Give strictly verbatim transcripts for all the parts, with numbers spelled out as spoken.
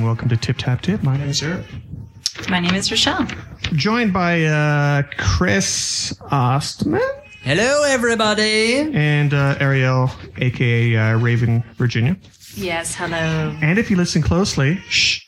welcome to Tip Tap Tip. My name is Eric. My name is Rochelle. Joined by uh, Chris Ostman. Hello, everybody. And uh, Ariel, a k a. Uh, Raven, Virginia. Yes, hello. And if you listen closely, shh,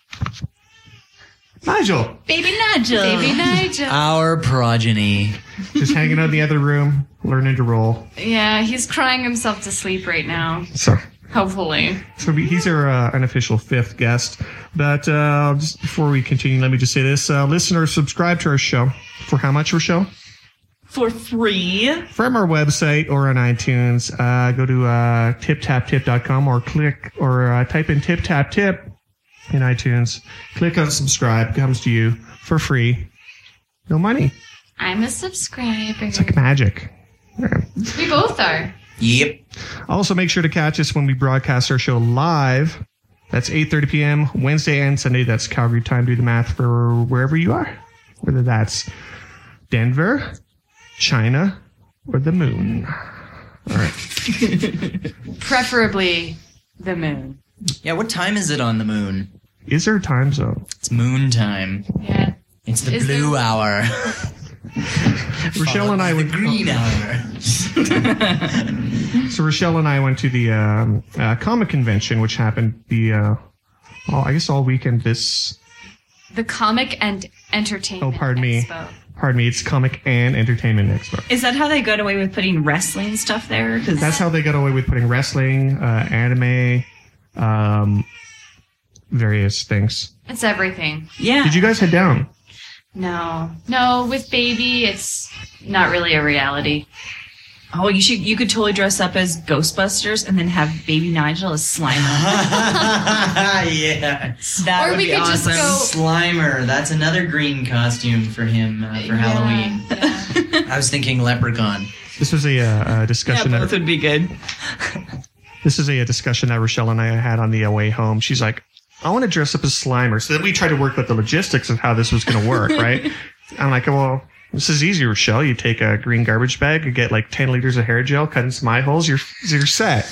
Nigel. Baby Nigel. Baby Nigel. Our progeny. Just hanging out in the other room, learning to roll. Yeah, he's crying himself to sleep right now. So, hopefully. so he's our uh, unofficial fifth guest. But uh, just before we continue, let me just say this. Uh, listeners, subscribe to our show. For how much, Rochelle? For free. From our website or on iTunes, uh, go to uh, tip tap tip dot com or click or uh, type in Tip Tap Tip in iTunes. Click on subscribe. Comes to you for free. No money. I'm a subscriber. It's like magic. Yeah. We both are. Yep. Also, make sure to catch us when we broadcast our show live. That's eight thirty p.m. Wednesday and Sunday. That's Calgary time. Do the math for wherever you are. Whether that's Denver, China, or the moon. All right. Preferably the moon. Yeah, what time is it on the moon? Is there a time zone? It's moon time. Yeah. It's the Is blue there- hour. Rochelle and I the went. green hour. So Rochelle and I went to the um, uh, comic convention, which happened the, uh, all, I guess, all weekend. This, The Comic and Entertainment Oh, pardon me. Expo. pardon me, it's Comic and Entertainment Expo. Is that how they got away with putting wrestling stuff there? 'Cause That's how they got away with putting wrestling, uh, anime, um, various things. It's everything. yeah. Did you guys head down? No. No, with baby, it's not really a reality. Oh, you should. You could totally dress up as Ghostbusters and then have Baby Nigel as Slimer. Yes. That Or would we be could just awesome. go- Slimer. That's another green costume for him uh, for Halloween. Yeah. I was thinking leprechaun. This was a, uh, uh Yeah, discussion both that would be good. this is a, a discussion that Rochelle and I had on the way home. She's like, I want to dress up as Slimer. So then we tried to work out the logistics of how this was going to work, right? I'm like, well, this is easy, Rochelle. You take a green garbage bag, you get like ten liters of hair gel, cut in some eye holes, you're, you're set.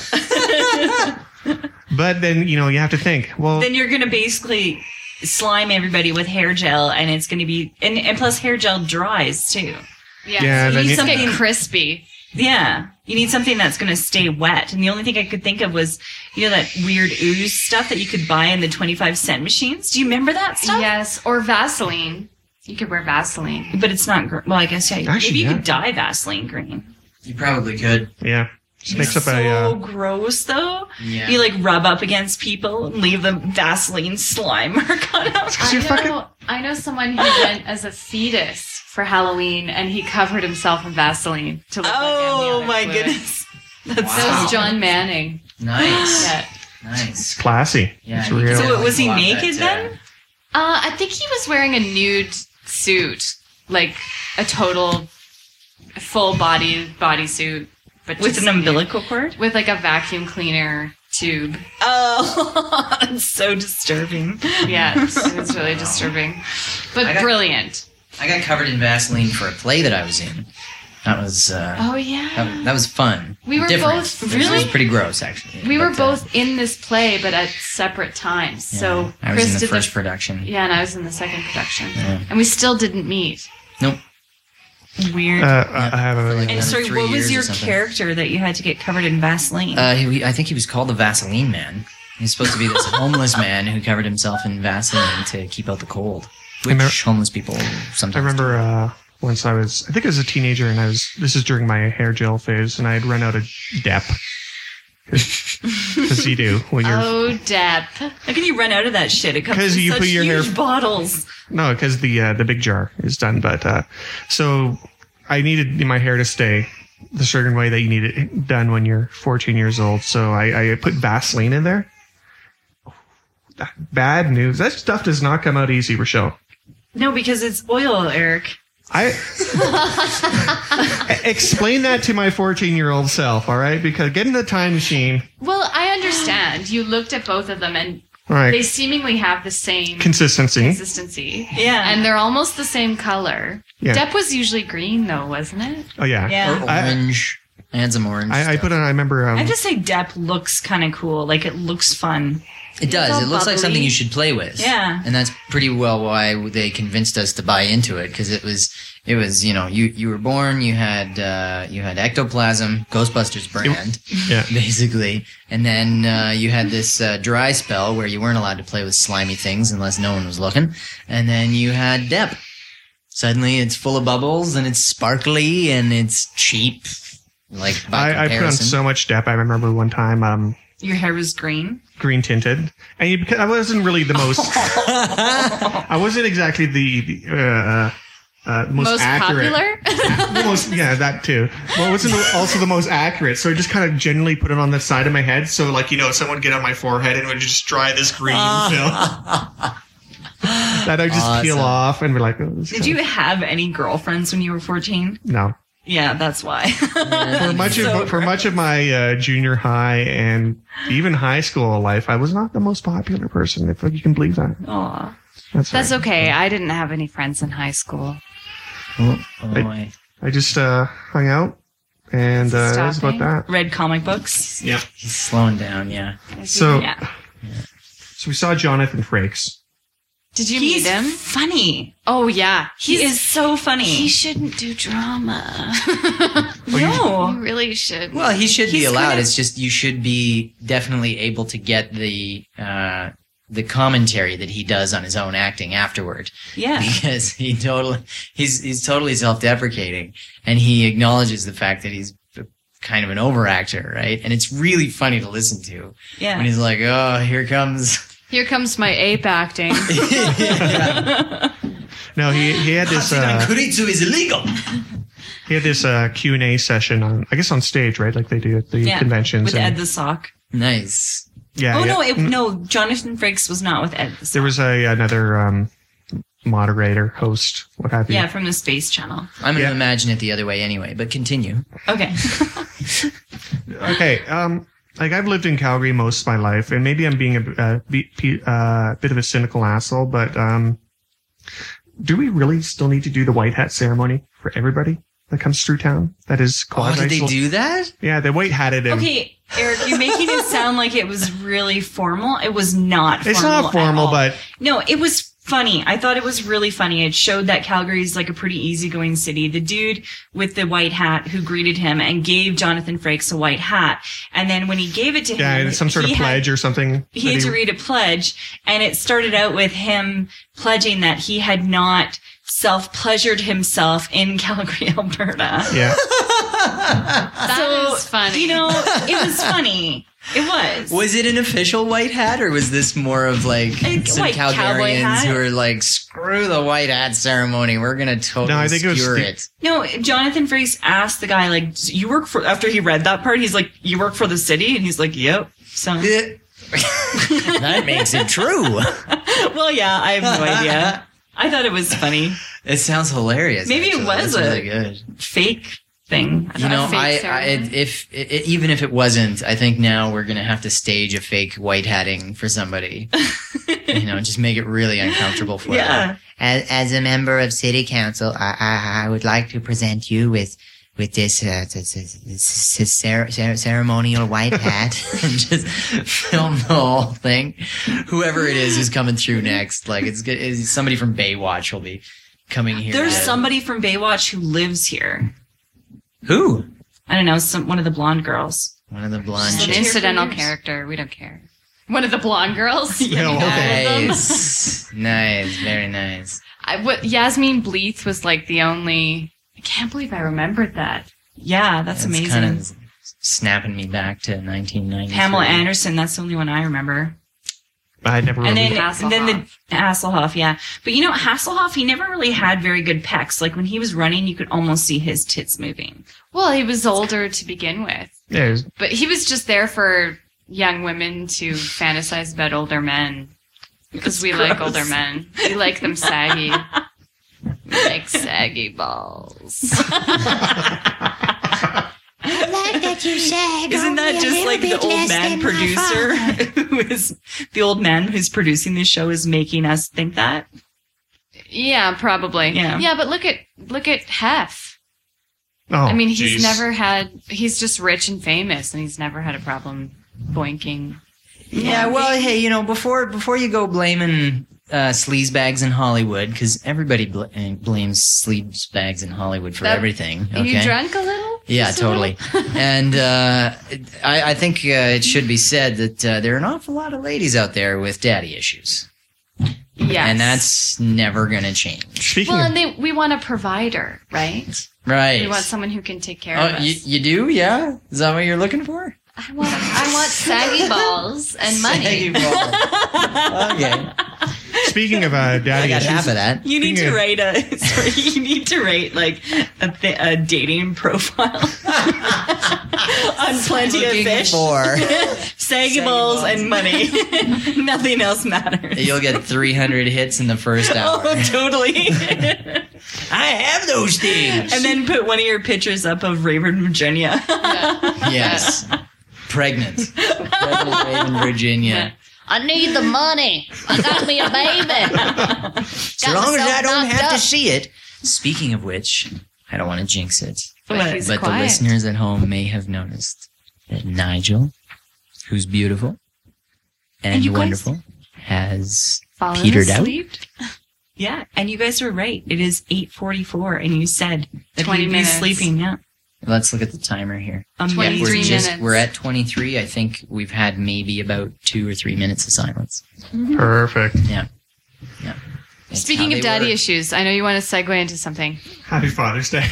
But then, you know, you have to think, well, Then you're gonna basically slime everybody with hair gel, and it's gonna be and, and plus hair gel dries too. Yeah. Yeah, so then you you- just get Something- crispy. Yeah, you need something that's gonna stay wet. And the only thing I could think of was, you know, that weird ooze stuff that you could buy in the twenty-five cent machines. Do you remember that stuff? Yes. Or Vaseline. You could wear Vaseline. But it's not. Gr- well, I guess yeah. Actually, maybe you yeah. could dye Vaseline green. You probably could. yeah. Just makes up so a, uh, gross though. Yeah. You like rub up against people and leave the Vaseline slime mark on them. Cause I you're know, fucking, I know someone who went as a fetus for Halloween, and he covered himself in Vaseline to look Oh like my amniotic fluid. goodness, that's That Wow. was John Manning. Nice. Yeah. Nice. classy. Yeah, It's you real. can So was he Love that, naked uh, then? Uh, I think he was wearing a nude suit, like a total full body bodysuit, but With just an umbilical cord? with like a vacuum cleaner tube. Oh, it's so disturbing. Yeah, it was really disturbing, but I got- brilliant. I got covered in Vaseline for a play that I was in. That was uh, Oh yeah, that, that was fun. We were Different. both- It was really? pretty gross, actually. we were But, uh, both in this play, but at separate times. yeah, So I was Chris in the did first the production. yeah, and I was in the second production, Yeah. and we still didn't meet. Nope. Weird. Uh, I I have a, For like and another sorry, three what years was or your something. character that you had to get covered in Vaseline? Uh, he, I think he was called the Vaseline Man. He's supposed to be this homeless man who covered himself in Vaseline to keep out the cold, which remember- homeless people sometimes. I remember uh, once I was, I think I was a teenager, and I was. This is during my hair gel phase, and I had run out of Dep. Because you do when you're Oh, Deb. How can you run out of that shit? It comes 'Cause in you such put your huge hair- bottles. no, because the uh, the big jar is done. But uh, so I needed my hair to stay the certain way that you need it done when you're fourteen years old. So I, I put Vaseline in there. Bad news. That stuff does not come out easy, Rochelle. No, because it's oil, Eric. I explain that to my fourteen-year-old self, all right? Because get in the time machine. Well, I understand. You looked at both of them, and All right, they seemingly have the same consistency. consistency. Yeah. And they're almost the same color. Yeah. Dep was usually green, though, wasn't it? Oh yeah, Yeah. Or I- orange. I had some orange. I, I stuff. put on. I remember. Um, I just say Depp looks kind of cool. Like, it looks fun. It does. all It looks like bubbly. something you should play with. Yeah. And that's pretty well why they convinced us to buy into it, because it was, it was, you know, you, you were born, you had, uh, you had ectoplasm, Ghostbusters brand, Yeah. basically. And then, uh, you had this, uh, dry spell where you weren't allowed to play with slimy things unless no one was looking. And then you had Dep. Suddenly it's full of bubbles and it's sparkly and it's cheap. Like, by I, I put on comparison. so much depth. I remember one time, um, Your hair was green. green tinted, and you, because I wasn't really the most. I wasn't exactly the, the uh, uh, most, Most accurate. popular? The most, yeah, that too. Well, it wasn't also the most accurate, so I just kind of generally put it on the side of my head, so like you know, someone would get on my forehead and would just dry this green film that I just Awesome. peel off and be like, oh, this Did is- you have any girlfriends when you were fourteen? No. Yeah, that's why. For much So of for much of my uh, junior high and even high school life, I was not the most popular person. If you can believe that. Aw. That's, That's right. okay. I didn't have any friends in high school. Oh, oh boy. I just uh, hung out, and uh, that's about Stopping? that. Read comic books. Yeah. He's slowing down, yeah. So, Yeah. so we saw Jonathan Frakes. Did you He's meet him? funny. Oh yeah, He He's- is so funny. He shouldn't do drama. no. You really should. Well, he should be He's allowed. kinda- It's just you should be definitely able to get the uh, the commentary that he does on his own acting afterward, Yeah. because he totally he's he's totally self deprecating, and he acknowledges the fact that he's kind of an overactor, right? And it's really funny to listen to Yeah. when he's like, "Oh, here comes." Here comes my ape acting. No, he he had this uh, Chorizo is illegal. he had this uh, Q and A session on I guess on stage, right? Like they do at the Yeah. conventions. With and- Ed the Sock. Nice. yeah. Oh yeah. no, it, no. Jonathan Frakes was not with Ed the Sock. There was a another um, moderator, host, what have you. Yeah, from the Space Channel. I'm going to Yeah. imagine it the other way anyway, but continue. Okay. Okay. Um, like I've lived in Calgary most of my life, and maybe I'm being a, a be- pe- uh, bit of a cynical asshole, but um, do we really still need to do the white hat ceremony for everybody that comes through town? That is Oh, quasi. did they do that? Yeah, they white hatted him. Okay, Eric, you're making it sound like it was really formal. It was not formal. It's not at formal, all. but No, it was funny. I thought it was really funny. It showed that Calgary's like a pretty easygoing city. The dude with the white hat who greeted him and gave Jonathan Frakes a white hat. And then when he gave it to yeah, him, it's some sort of he had- pledge or something. he that had to read a pledge, and it started out with him pledging that he had not self-pleasured himself in Calgary, Alberta. Yeah. That so, is funny. You know, it was funny. It was. Was it an official white hat, or was this more of like A some white cowboy Calgarians hat. who are like, screw the white hat ceremony, we're gonna totally No, I think it was skewer the- it. No, Jonathan Frakes asked the guy, like, you work for, after he read that part, he's like, you work for the city? And he's like, yep. So, That makes it true. well, yeah, I have no idea. I thought it was funny. It sounds hilarious. Maybe it actually. was That's a- really good. Fake thing. I You don't know, fake I, I ceremony. if it, even if it wasn't, I think now we're gonna have to stage a fake white hatting for somebody. You know, just make it really uncomfortable for Yeah. them. As, as a member of city council, I, I, I would like to present you with with this, uh, this, this, this, this cer- cer- ceremonial white hat, and just film the whole thing. Whoever it is who's coming through next, like it's good. It's somebody from Baywatch will be coming here. There's to- somebody from Baywatch who lives here. who I don't know, some one of the blonde girls. one of the blonde An Been chicks. here for incidental years. character. We don't care. One of the blonde girls. Yeah, okay. Nice, nice, very nice. I, what, Yasmin Bleeth was like the only. I can't believe I remembered that. Yeah, that's, amazing. Kind of snapping me back to nineteen ninety. Pamela Anderson, that's the only one I remember. I never And really. then, Hasselhoff. and then the Hasselhoff, yeah. But you know, Hasselhoff, he never really had very good pecs. Like when he was running, you could almost see his tits moving. Well, he was older to begin with, yeah, it was- but he was just there for young women to fantasize about older men. Because we like gross. older men. We like them saggy. We like saggy balls. I like that you said. Isn't that only a just little like the bit old less man than my producer father. who is the old man who's producing this show is making us think that? Yeah, probably. Yeah. Yeah, but look at look at Hef. oh, I mean, he's jeez. never had. He's just rich and famous, and he's never had a problem boinking. Yeah, well, hey, you know, before before you go blaming uh, sleazebags in Hollywood, because everybody bl- uh, blames sleazebags in Hollywood for That- everything. Are Okay. you drunk a little? Yeah, Just a little? totally. and uh, I, I think uh, it should be said that uh, there are an awful lot of ladies out there with daddy issues, Yes. and that's never going to change. Speaking Well, of, and they, we want a provider, right? Right. We want someone who can take care of Oh, us. you, you do? Yeah? Is that what you're looking for? I want, I want saggy balls and money. Saggy ball. Okay. speaking of uh, I daddy got issues, half of that. You need Speaking to of- write a sorry, you need to write like a, th- a dating profile on Plenty of Looking Fish. for. Saggy Saggy balls balls. and money. Nothing else matters. You'll get three hundred hits in the first hour. Oh, totally. I have those things. And then put one of your pictures up of Raven, Virginia. Yeah. Yes. Pregnant. Pregnant Raven, Virginia. I need the money. I got me a baby. So long as I don't have to see it. Speaking of which, I don't want to jinx it. But he's But quiet. the listeners at home may have noticed that Nigel, who's beautiful and, And you guys- wonderful, has Fallen petered out. asleep? Yeah, and you guys were right. It is eight forty-four, and you said that twenty he'd be minutes. sleeping. Yeah, Let's look at the timer here. amazing. we're twenty-three just minutes. we're at twenty-three. I think we've had maybe about two or three minutes of silence. perfect. Yeah. Yeah. It's Speaking how of they daddy work. issues, I know you want to segue into something. Happy Father's Day.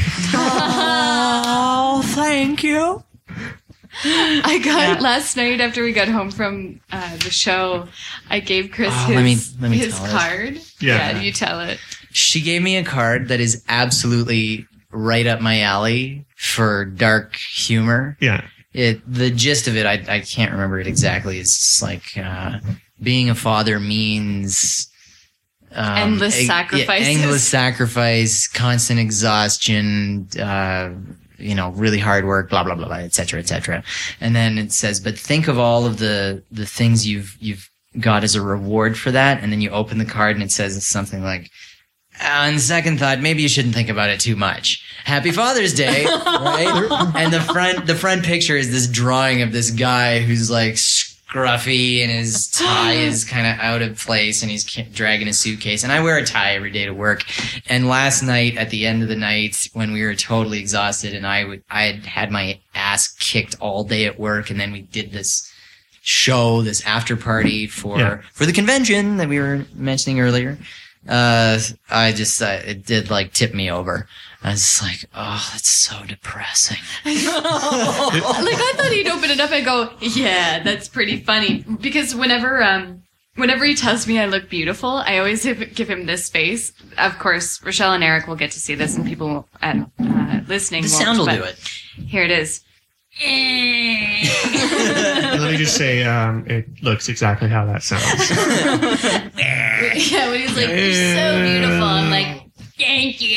Oh, thank you. I got Yeah. last night after we got home from uh, the show. I gave Chris Oh, his, let me- let me his tell it. card. Yeah. you tell it. She gave me a card that is absolutely right up my alley for dark humor. Yeah. It the gist of it, I I can't remember it exactly. It's just like uh, being a father means um, Endless e- yeah, sacrifices. endless sacrifice, constant exhaustion. Uh, you know, really hard work, blah blah blah, blah, et cetera, et cetera. And then it says, but think of all of the the things you've you've got as a reward for that. And then you open the card and it says something like, on second thought, maybe you shouldn't think about it too much. Happy Father's Day, right? And the front, the front picture is this drawing of this guy who's like scruffy and his tie is kind of out of place and he's ca- dragging a suitcase. And I wear a tie every day to work. And last night, at the end of the night, when we were totally exhausted and I would, I had had my ass kicked all day at work, and then we did this show, this after party for Yeah. for the convention that we were mentioning earlier. Uh, I just, uh, it did like tip me over. I was just like, oh, that's so depressing. Like, I thought he'd open it up and go, yeah, that's pretty funny. Because whenever, um, whenever he tells me I look beautiful, I always give, give him this face. Of course, Rochelle and Eric will get to see this, and people at, uh, listening The won't, sound will but do it. Here it is. Let me just say, um, it looks exactly how that sounds. Yeah, when he's like, you're so beautiful. I'm like, thank you.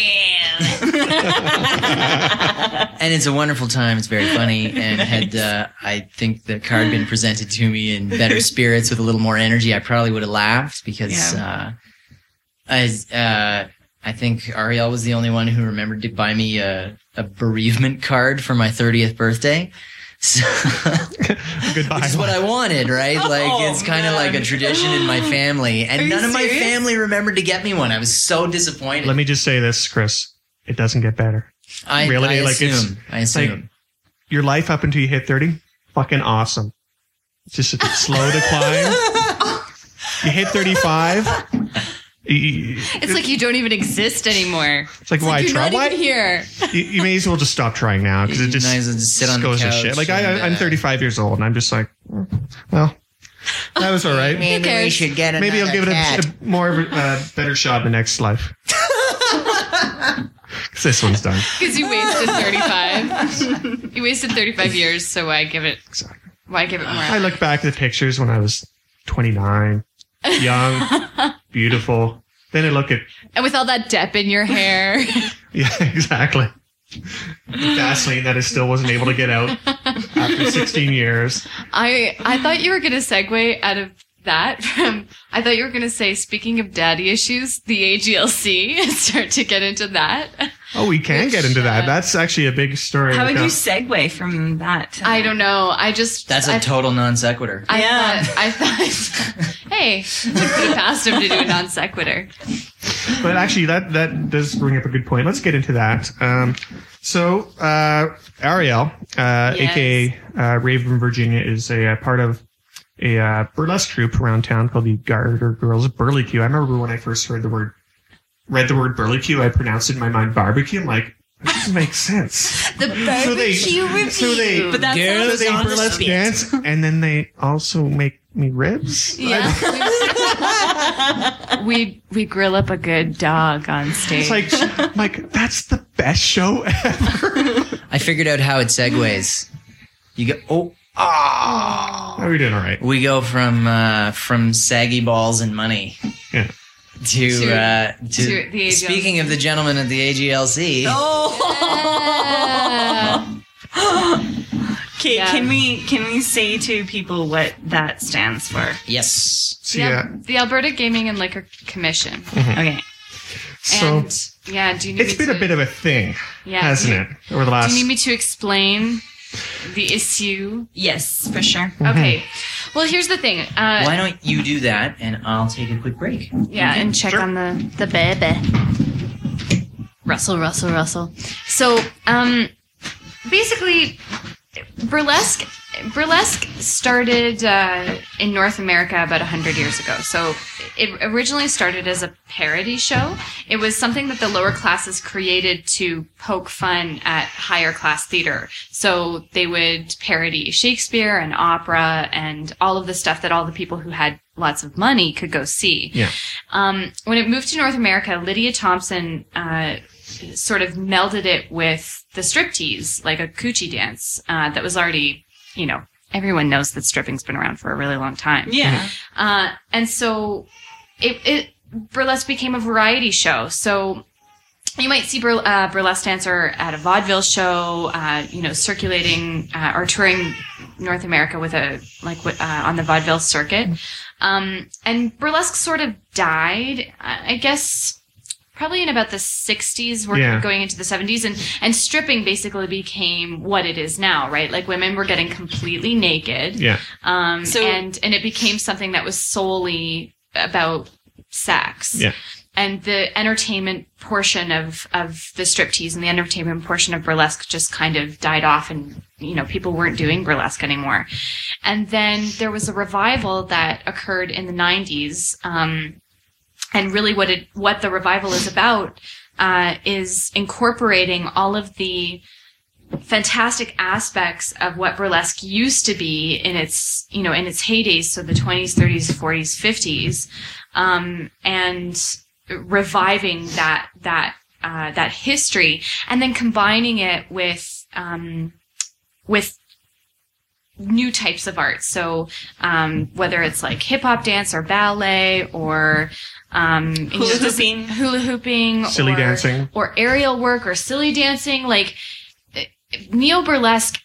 And it's a wonderful time. It's very funny. And had, uh, I think the card been presented to me in better spirits with a little more energy, I probably would have laughed because, uh, I, uh, I think Ariel was the only one who remembered to buy me a, a bereavement card for my thirtieth birthday. So, Goodbye. which is what I wanted, right? Like, Oh, it's kind of man. like a tradition in my family. And Are you none of my serious? family remembered to get me one. I was so disappointed. Let me just say this, Chris. It doesn't get better. I, really, I like, it's- assume. I assume. Your life up until you hit thirty, fucking awesome. It's just a slow decline. You hit thirty-five. you- It's like you don't even exist anymore. It's like, It's why like you're try? not Why? even here. You, you may as well just stop trying now because You it just, might as well just sit on the goes to couch shit. Like I, and, I'm uh, thirty-five years old, and I'm just like, mm, well, that was all right. Maybe we cares? should get Maybe I'll another give it cat. a, a more of a uh, better shot in the next life. 'Cause this one's done. Because you wasted thirty-five. You wasted thirty-five years, so why give it, why give it more? I look back at the pictures when I was twenty-nine, young, beautiful. Then I look at, And with all that dep in your hair. yeah, exactly. Vaseline that I still wasn't able to get out after sixteen years. I I thought you were going to segue out of that from, I thought you were going to say, speaking of daddy issues, the A G L C, and start to get into that. Oh, we can Which, get into that. uh, That's actually a big story. How would Like, you uh, segue from that? to I that? don't know. I just That's a I, total non sequitur. I Yeah. thought I thought hey, I put it past him to do a non sequitur. But actually, that that does bring up a good point. Let's get into that. Um, so uh, Ariel, uh, Yes. aka uh, Raven Virginia, is a, uh part of a uh, burlesque troupe around town called the Garter Girls Burlicue. I remember when I first heard the word, read the word burlicue, I pronounced it in my mind barbecue. I'm like, that doesn't make sense. The barbecue review. So they, But that Girls sounds they on the burlesque spit. dance, and then they also make me ribs. Yeah. we we grill up a good dog on stage. It's like, like that's the best show ever. I figured out how it segues. You go, oh, ah. Are we doing all right? We go from uh, from saggy balls and money Yeah. to To- uh, to, to the A G L C. speaking of the gentleman at the A G L C. Okay, Yeah. can we can we say to people what that stands for? Yes. So, yeah, yeah. the Alberta Gaming and Liquor Commission. Okay. So And yeah, do you need it's me been to, a bit of a thing, yeah, hasn't do, it, over the Do last? you need me to explain the issue? Yes, for sure. Okay. Well, here's the thing. Uh, Why don't you do that and I'll take a quick break. yeah, and check Sure. on the the baby. Russell, Russell, Russell. So, um, basically, burlesque burlesque started uh, in North America about one hundred years ago. So it originally started as a parody show. It was something that the lower classes created to poke fun at higher class theater. So they would parody Shakespeare and opera and all of the stuff that all the people who had lots of money could go see. Yeah. Um, when it moved to North America, Lydia Thompson uh, sort of melded it with the striptease, like a coochie dance uh, that was already, you know, everyone knows that stripping's been around for a really long time. Yeah. Uh, and so it, it burlesque became a variety show. So you might see bur- uh, burlesque dancer at a vaudeville show, uh, you know, circulating uh, or touring North America with a like wi- uh, on the vaudeville circuit. Um, and burlesque sort of died, I I guess. Probably in about the sixties, we're Yeah. going into the seventies, and, and stripping basically became what it is now, right? Like women were getting completely naked. Yeah. Um, So- and, and it became something that was solely about sex. Yeah. And the entertainment portion of, of the striptease and the entertainment portion of burlesque just kind of died off, and, you know, people weren't doing burlesque anymore. And then there was a revival that occurred in the nineties, um, and really what it, what the revival is about, uh, is incorporating all of the fantastic aspects of what burlesque used to be in its, you know, in its heydays. So the twenties, thirties, forties, fifties, um, and reviving that, that, uh, that history, and then combining it with, um, with new types of art. So, um, whether it's like hip hop dance or ballet or, um, you know, Hula just hooping. hula hooping, Silly or, dancing. or aerial work or silly dancing, like neo burlesque.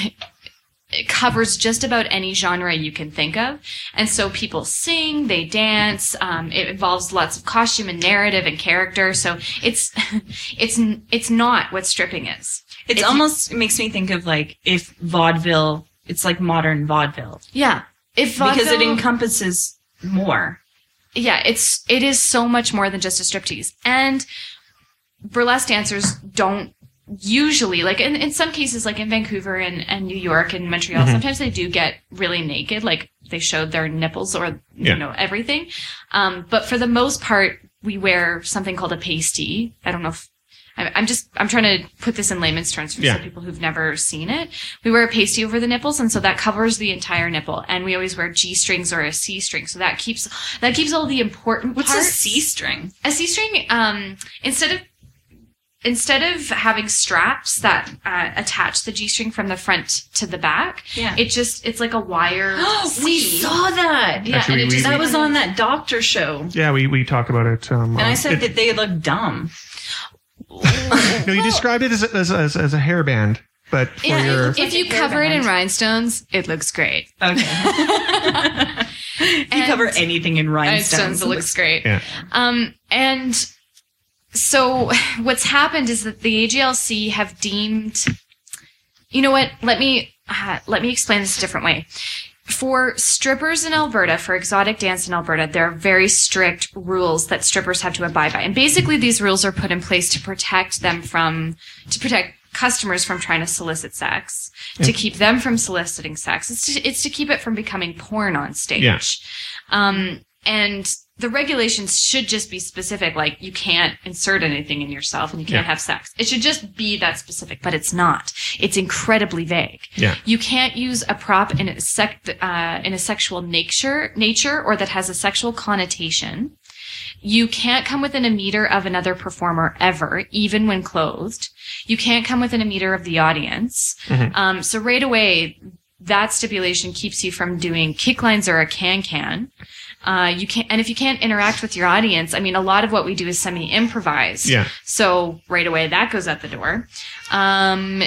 It covers just about any genre you can think of. And so people sing, they dance, um, it involves lots of costume and narrative and character. So it's, it's, it's not what stripping is. It's If you- almost, it makes me think of like if vaudeville, it's like modern vaudeville. Yeah. If Because it vaudeville- encompasses more. yeah, it's, it is so much more than just a striptease. And burlesque dancers don't usually, like in, in some cases, like in Vancouver and, and New York and Montreal, Mhm. sometimes they do get really naked, like they showed their nipples or, Yeah. you know, everything. Um, but for the most part, we wear something called a pasty. I don't know if, I- I'm just, I'm trying to put this in layman's terms for Yeah. some people who've never seen it. We wear a pasty over the nipples, and so that covers the entire nipple. And we always wear G strings or a C string, so that keeps, that keeps all the important What's parts. a C string? A C string, um, instead of instead of having straps that uh, attach the G string from the front to the back, Yeah. it just it's like a wire. we C. saw that. Yeah, Actually, and it we- just we- That was on that doctor show. Yeah, we, we talk about it. Um, And I on- said it- that they look dumb. no, you described it as a, as, as, as a hairband, but for Yeah, your if you like a cover it in hairband. rhinestones, it looks great. Okay. if you And- cover anything in rhinestones, Rhinestones, it looks great. yeah, Um, and so what's happened is that the A G L C have deemed, you know what, let me, uh, let me explain this a different way. For strippers in Alberta, for exotic dance in Alberta, there are very strict rules that strippers have to abide by. And basically these rules are put in place to protect them from, to protect customers from trying to solicit sex, to keep them from soliciting sex. It's to, it's to keep it from becoming porn on stage. Yeah. Um, and the regulations should just be specific, like you can't insert anything in yourself and you can't Yeah. have sex. It should just be that specific, but it's not. It's incredibly vague. Yeah. You can't use a prop in a sec, uh, in a sexual nature, nature or that has a sexual connotation. You can't come within a meter of another performer ever, even when clothed. You can't come within a meter of the audience. Mhm. Um, so right away, that stipulation keeps you from doing kick lines or a can-can. Uh, you can't, and if you can't interact with your audience, I mean, a lot of what we do is semi-improvised. Yeah. So right away, that goes out the door. Um,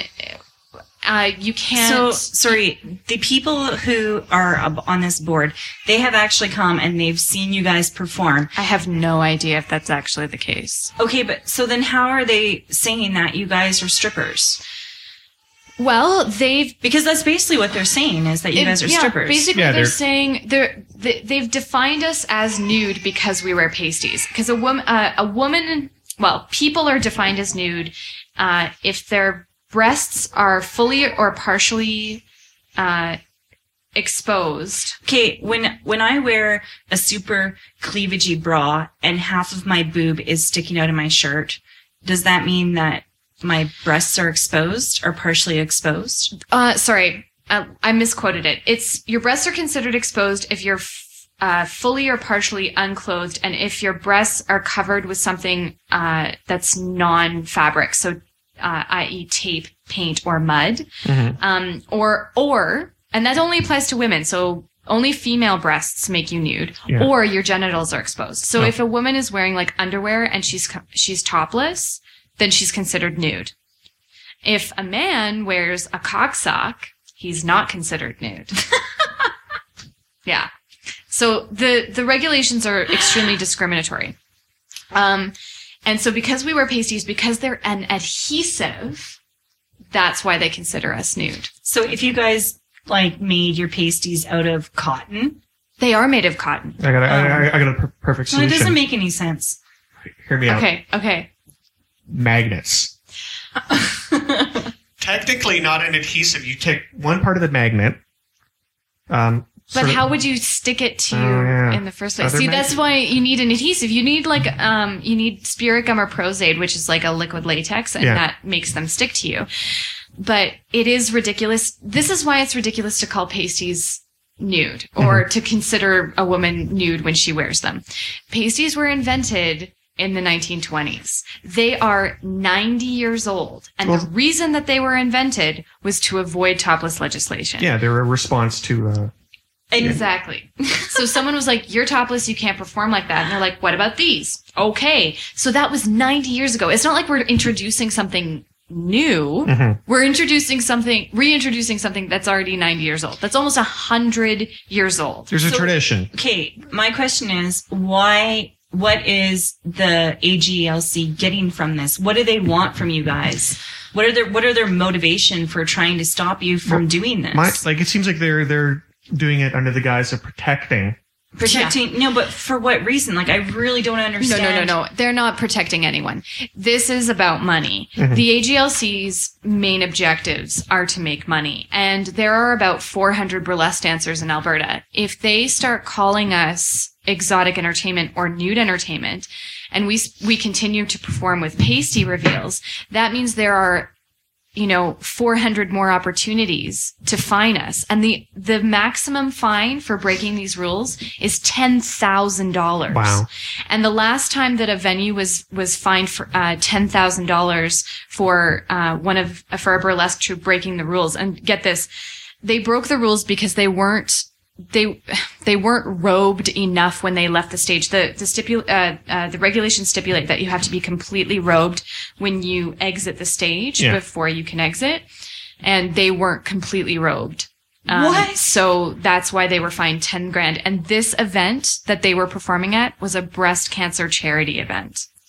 uh, you can't. So, sorry, the people who are up on this board, they have actually come and they've seen you guys perform. I have no idea if that's actually the case. Okay, but so then how are they saying that you guys are strippers? Well, they've Because that's basically what they're saying is that you It- guys are yeah, strippers. Basically, Yeah, they're, they're- saying they're they, they've defined us as nude because we wear pasties. Because a woman, uh, a woman, well, people are defined as nude uh, if their breasts are fully or partially uh, exposed. Okay, when when I wear a super cleavagey bra and half of my boob is sticking out of my shirt, does that mean that my breasts are exposed or partially exposed? Uh, sorry, uh, I misquoted it. It's your breasts are considered exposed if you're f- uh, fully or partially unclothed, and if your breasts are covered with something uh, that's non-fabric, so uh, that is, tape, paint, or mud, Mhm. um, or or, and that only applies to women. So only female breasts make you nude, Yeah. or your genitals are exposed. So Oh. if a woman is wearing like underwear and she's co- she's topless, then she's considered nude. If a man wears a cock sock, he's not considered nude. Yeah. So the, the regulations are extremely discriminatory. Um, and so because we wear pasties, because they're an adhesive, that's why they consider us nude. So if you guys like made your pasties out of cotton, They are made of cotton. I got a, I, I I got a per- perfect well, it solution. doesn't make any sense. Hear me out. Okay, okay. Magnets. Technically not an adhesive. You take one part of the magnet. Um, But sort of- how would you stick it to you Oh, yeah. in the first place? Other See, mag- that's why you need an adhesive. You need like um, you need spirit gum or Prozaid, which is like a liquid latex, and Yeah. that makes them stick to you. But it is ridiculous. This is why it's ridiculous to call pasties nude or to consider a woman nude when she wears them. Pasties were invented in the nineteen twenties. They are ninety years old, and Well- the reason that they were invented was to avoid topless legislation. Yeah, they're a response to. Uh, Exactly. So someone was like, you're topless, you can't perform like that. And they're like, what about these? Okay. So that was ninety years ago. It's not like we're introducing something new. Mhm. We're introducing something, reintroducing something that's already ninety years old. That's almost one hundred years old. there's a So- tradition. Okay, my question is why? What is the A G L C getting from this? What do they want from you guys? What are their What are their motivation for trying to stop you from Well, doing this? My, like it seems like they're they're doing it under the guise of protecting. Protecting? No, but for what reason? Like, I really don't No, understand. no, no, no. They're not protecting anyone. This is about money. Mhm. The A G L C's main objectives are to make money. And there are about four hundred burlesque dancers in Alberta. If they start calling us exotic entertainment or nude entertainment, and we, we continue to perform with pasty reveals, that means there are, you know, four hundred more opportunities to fine us. And the, the maximum fine for breaking these rules is ten thousand dollars. Wow. And the last time that a venue was, was fined for, uh, ten thousand dollars for, uh, one of, for a burlesque troupe breaking the rules. And get this, they broke the rules because they weren't, they, they weren't robed enough when they left the stage. The, the stipul, uh, uh, the regulations stipulate that you have to be completely robed when you exit the stage Yeah. before you can exit. And they weren't completely robed. Um, What? So that's why they were fined ten grand. And this event that they were performing at was a breast cancer charity event.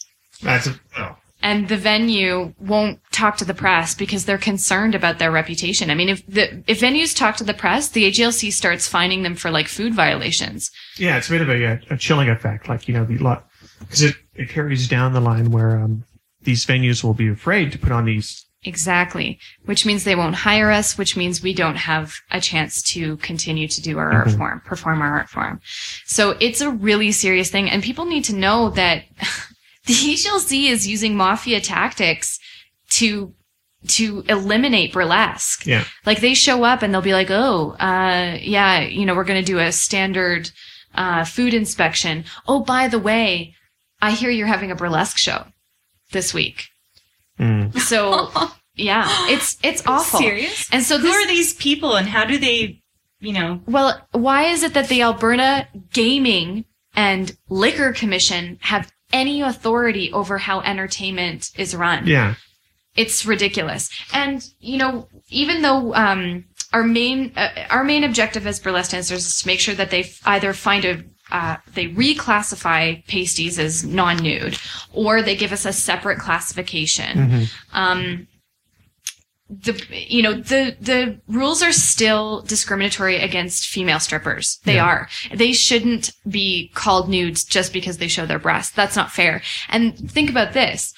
That's a, oh. And the venue won't talk to the press because they're concerned about their reputation. I mean, if the if venues talk to the press, the A G L C starts fining them for like food violations. Yeah, it's a bit of a, a chilling effect. Like, you know, the lot, because it, it carries down the line where um, these venues will be afraid to put on these. Exactly. Which means they won't hire us, which means we don't have a chance to continue to do our art Mhm. form, perform our art form. So it's a really serious thing. And people need to know that the A G L C is using mafia tactics to to eliminate burlesque. Yeah. Like they show up and they'll be like, oh, uh, yeah, you know, we're going to do a standard uh, food inspection. Oh, by the way, I hear you're having a burlesque show this week. Mm. So yeah, it's it's awful. Serious? And so Who this, are these people and how do they, you know? well, why is it that the Alberta Gaming and Liquor Commission have any authority over how entertainment is run? Yeah. It's ridiculous. And, you know, even though um, our main uh, our main objective as burlesque dancers is to make sure that they f- either find a uh, they reclassify pasties as non-nude, or they give us a separate classification. Mhm. Um, the you know the the rules are still discriminatory against female strippers. They Yeah. are. They shouldn't be called nudes just because they show their breasts. That's not fair. And think about this.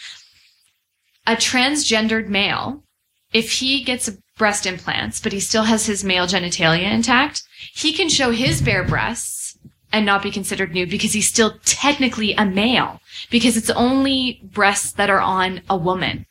A transgendered male, if he gets breast implants, but he still has his male genitalia intact, he can show his bare breasts and not be considered nude because he's still technically a male, because it's only breasts that are on a woman.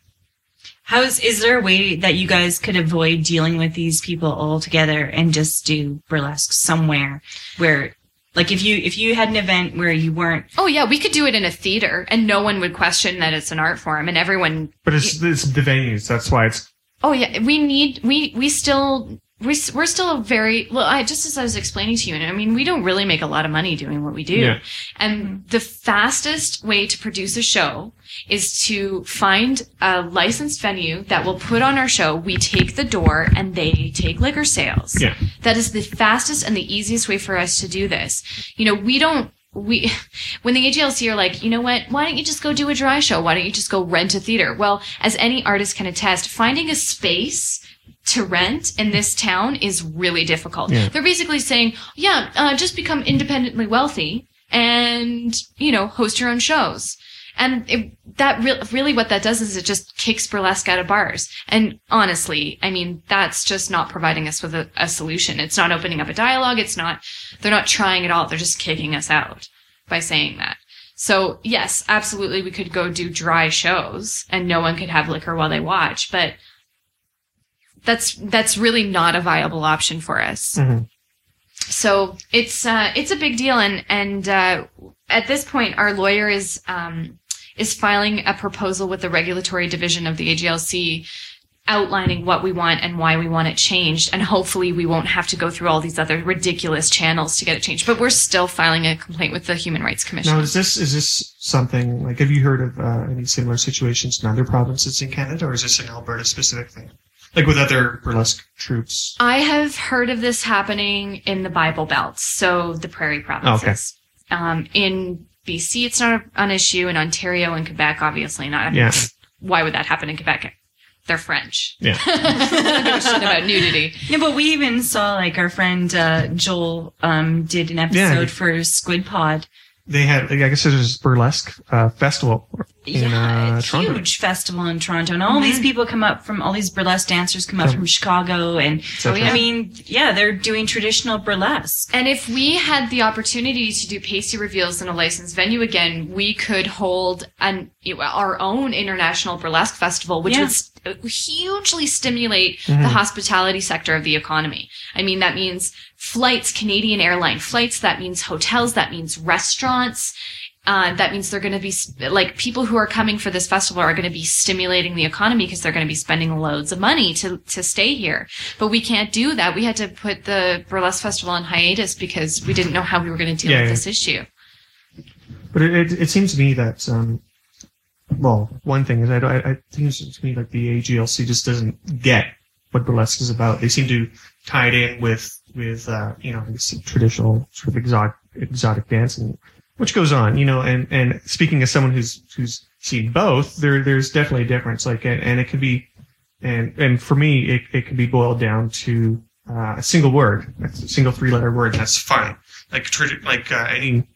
How's, is there a way that you guys could avoid dealing with these people altogether and just do burlesque somewhere where, like if you, if you had an event where you weren't, Oh yeah, we could do it in a theater and no one would question that it's an art form, and everyone. But it's, it's the venues. That's why it's. Oh yeah, we need, we, we still, we, we're still a very, well, I, just as I was explaining to you, and I mean, we don't really make a lot of money doing what we do. Yeah. And the fastest way to produce a show is to find a licensed venue that will put on our show. We take the door and they take liquor sales. Yeah. That is the fastest and the easiest way for us to do this. You know, we don't, we, when the A G L C are like, you know what, why don't you just go do a dry show? Why don't you just go rent a theater? Well, as any artist can attest, finding a space to rent in this town is really difficult. Yeah. They're basically saying, yeah, uh, just become independently wealthy and, you know, host your own shows. And it, that re- really what that does is it just kicks burlesque out of bars. And honestly, I mean, that's just not providing us with a, a solution. It's not opening up a dialogue. It's not, they're not trying at all. They're just kicking us out by saying that. So yes, absolutely, we could go do dry shows and no one could have liquor while they watch, but that's, that's really not a viable option for us. Mhm. So it's, uh, it's a big deal. And, and, uh, at this point, our lawyer is, um, is filing a proposal with the regulatory division of the A G L C outlining what we want and why we want it changed. And hopefully we won't have to go through all these other ridiculous channels to get it changed. But we're still filing a complaint with the Human Rights Commission. Now, is this is this something like? Have you heard of uh, any similar situations in other provinces in Canada, or is this an Alberta specific thing? Like with other burlesque troops? I have heard of this happening in the Bible Belt, so the prairie provinces. Um, in B C, it's not an issue. In Ontario and Quebec, obviously not. I mean, Yeah. Why would that happen in Quebec? They're French. Yeah. They don't give a shit about nudity. no, but we even saw like our friend, uh, Joel, um, did an episode Yeah. for Squid Pod. They had, I guess, there's a burlesque uh, festival in yeah, uh, a Toronto. huge festival in Toronto, and all these people come up from all these burlesque dancers come up From- from Chicago, and Oh, yeah. I mean, yeah, they're doing traditional burlesque. And if we had the opportunity to do pasty reveals in a licensed venue again, we could hold an our own international burlesque festival, which Yeah. would s- hugely stimulate Mhm. the hospitality sector of the economy. I mean, that means flights, Canadian airline flights. That means hotels. That means restaurants. Uh, that means they're going to be sp- like people who are coming for this festival are going to be stimulating the economy because they're going to be spending loads of money to to stay here. But we can't do that. We had to put the burlesque festival on hiatus because we didn't know how we were going to deal Yeah, with yeah. this issue. But it, it, it seems to me that, um, well, one thing is I, don't- I, I think it seems to me like the A G L C just doesn't get what burlesque is about. They seem to tie it in with, with, uh, you know, this traditional sort of exotic, exotic dancing. which goes on, you know, and, and speaking as someone who's, who's seen both, there, there's definitely a difference. Like, and, and it could be, and, and for me, it, it could be boiled down to, uh, a single word, a single three letter word. And that's fine. Like, like, uh, any,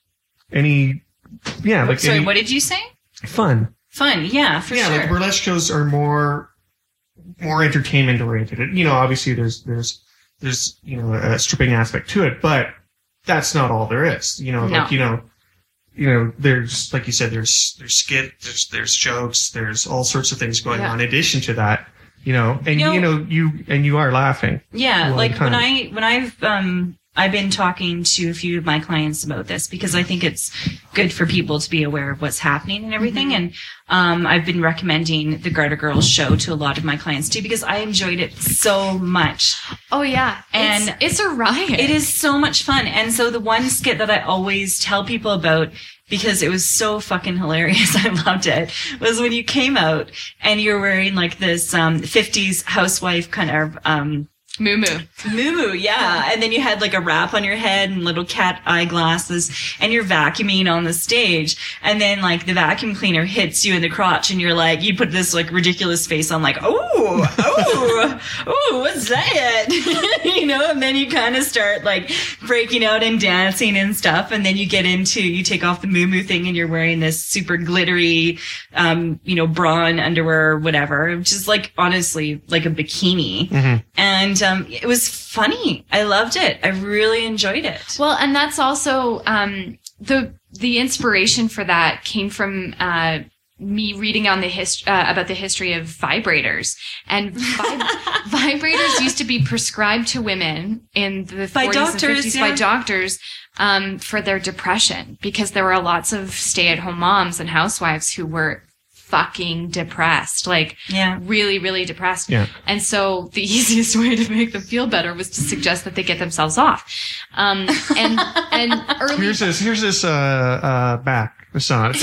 any, yeah, like, Sorry, any, what did you say? fun. Fun, yeah, for yeah, sure. like burlesque shows are more, more entertainment oriented. You know, obviously there's, there's, there's, you know, a stripping aspect to it, but that's not all there is. You know, No. like, you know, you know, there's, like you said, there's, there's skit, there's, there's jokes, there's all sorts of things going Yeah. on in addition to that, you know, and, You know- you know, you, and you are laughing. a Yeah, lot like of when time. I when I've um I've been talking to a few of my clients about this because I think it's good for people to be aware of what's happening and everything. Mm-hmm. And um I've been recommending the Garter Girls show to a lot of my clients too because I enjoyed it so much. Oh yeah, And it's, it's a riot. It is so much fun. And so the one skit that I always tell people about because it was so fucking hilarious, I loved it, was when you came out and you were wearing like this um fifties housewife kind of um Moo moo. Moo, yeah. And then you had like a wrap on your head and little cat eyeglasses and you're vacuuming on the stage. And then like the vacuum cleaner hits you in the crotch and you're like, you put this like ridiculous face on like, oh, oh, oh, what's that? You know, and then you kind of start like breaking out and dancing and stuff. And then you get into, you take off the moo moo thing and you're wearing this super glittery, um, you know, bra and underwear or whatever, which is like honestly like a bikini. Mm-hmm. And um, it was funny. I loved it. I really enjoyed it. Well, and that's also um, the the inspiration for that came from uh, me reading on the hist- uh, about the history of vibrators. And vib- vibrators used to be prescribed to women in the By forties doctors, and fifties yeah. by doctors um, for their depression because there were lots of stay-at-home moms and housewives who were fucking depressed, like Yeah. really, really depressed. Yeah. And so the easiest way to make them feel better was to suggest that they get themselves off. Um, and, and early, Here's this, here's this, uh, uh, back massage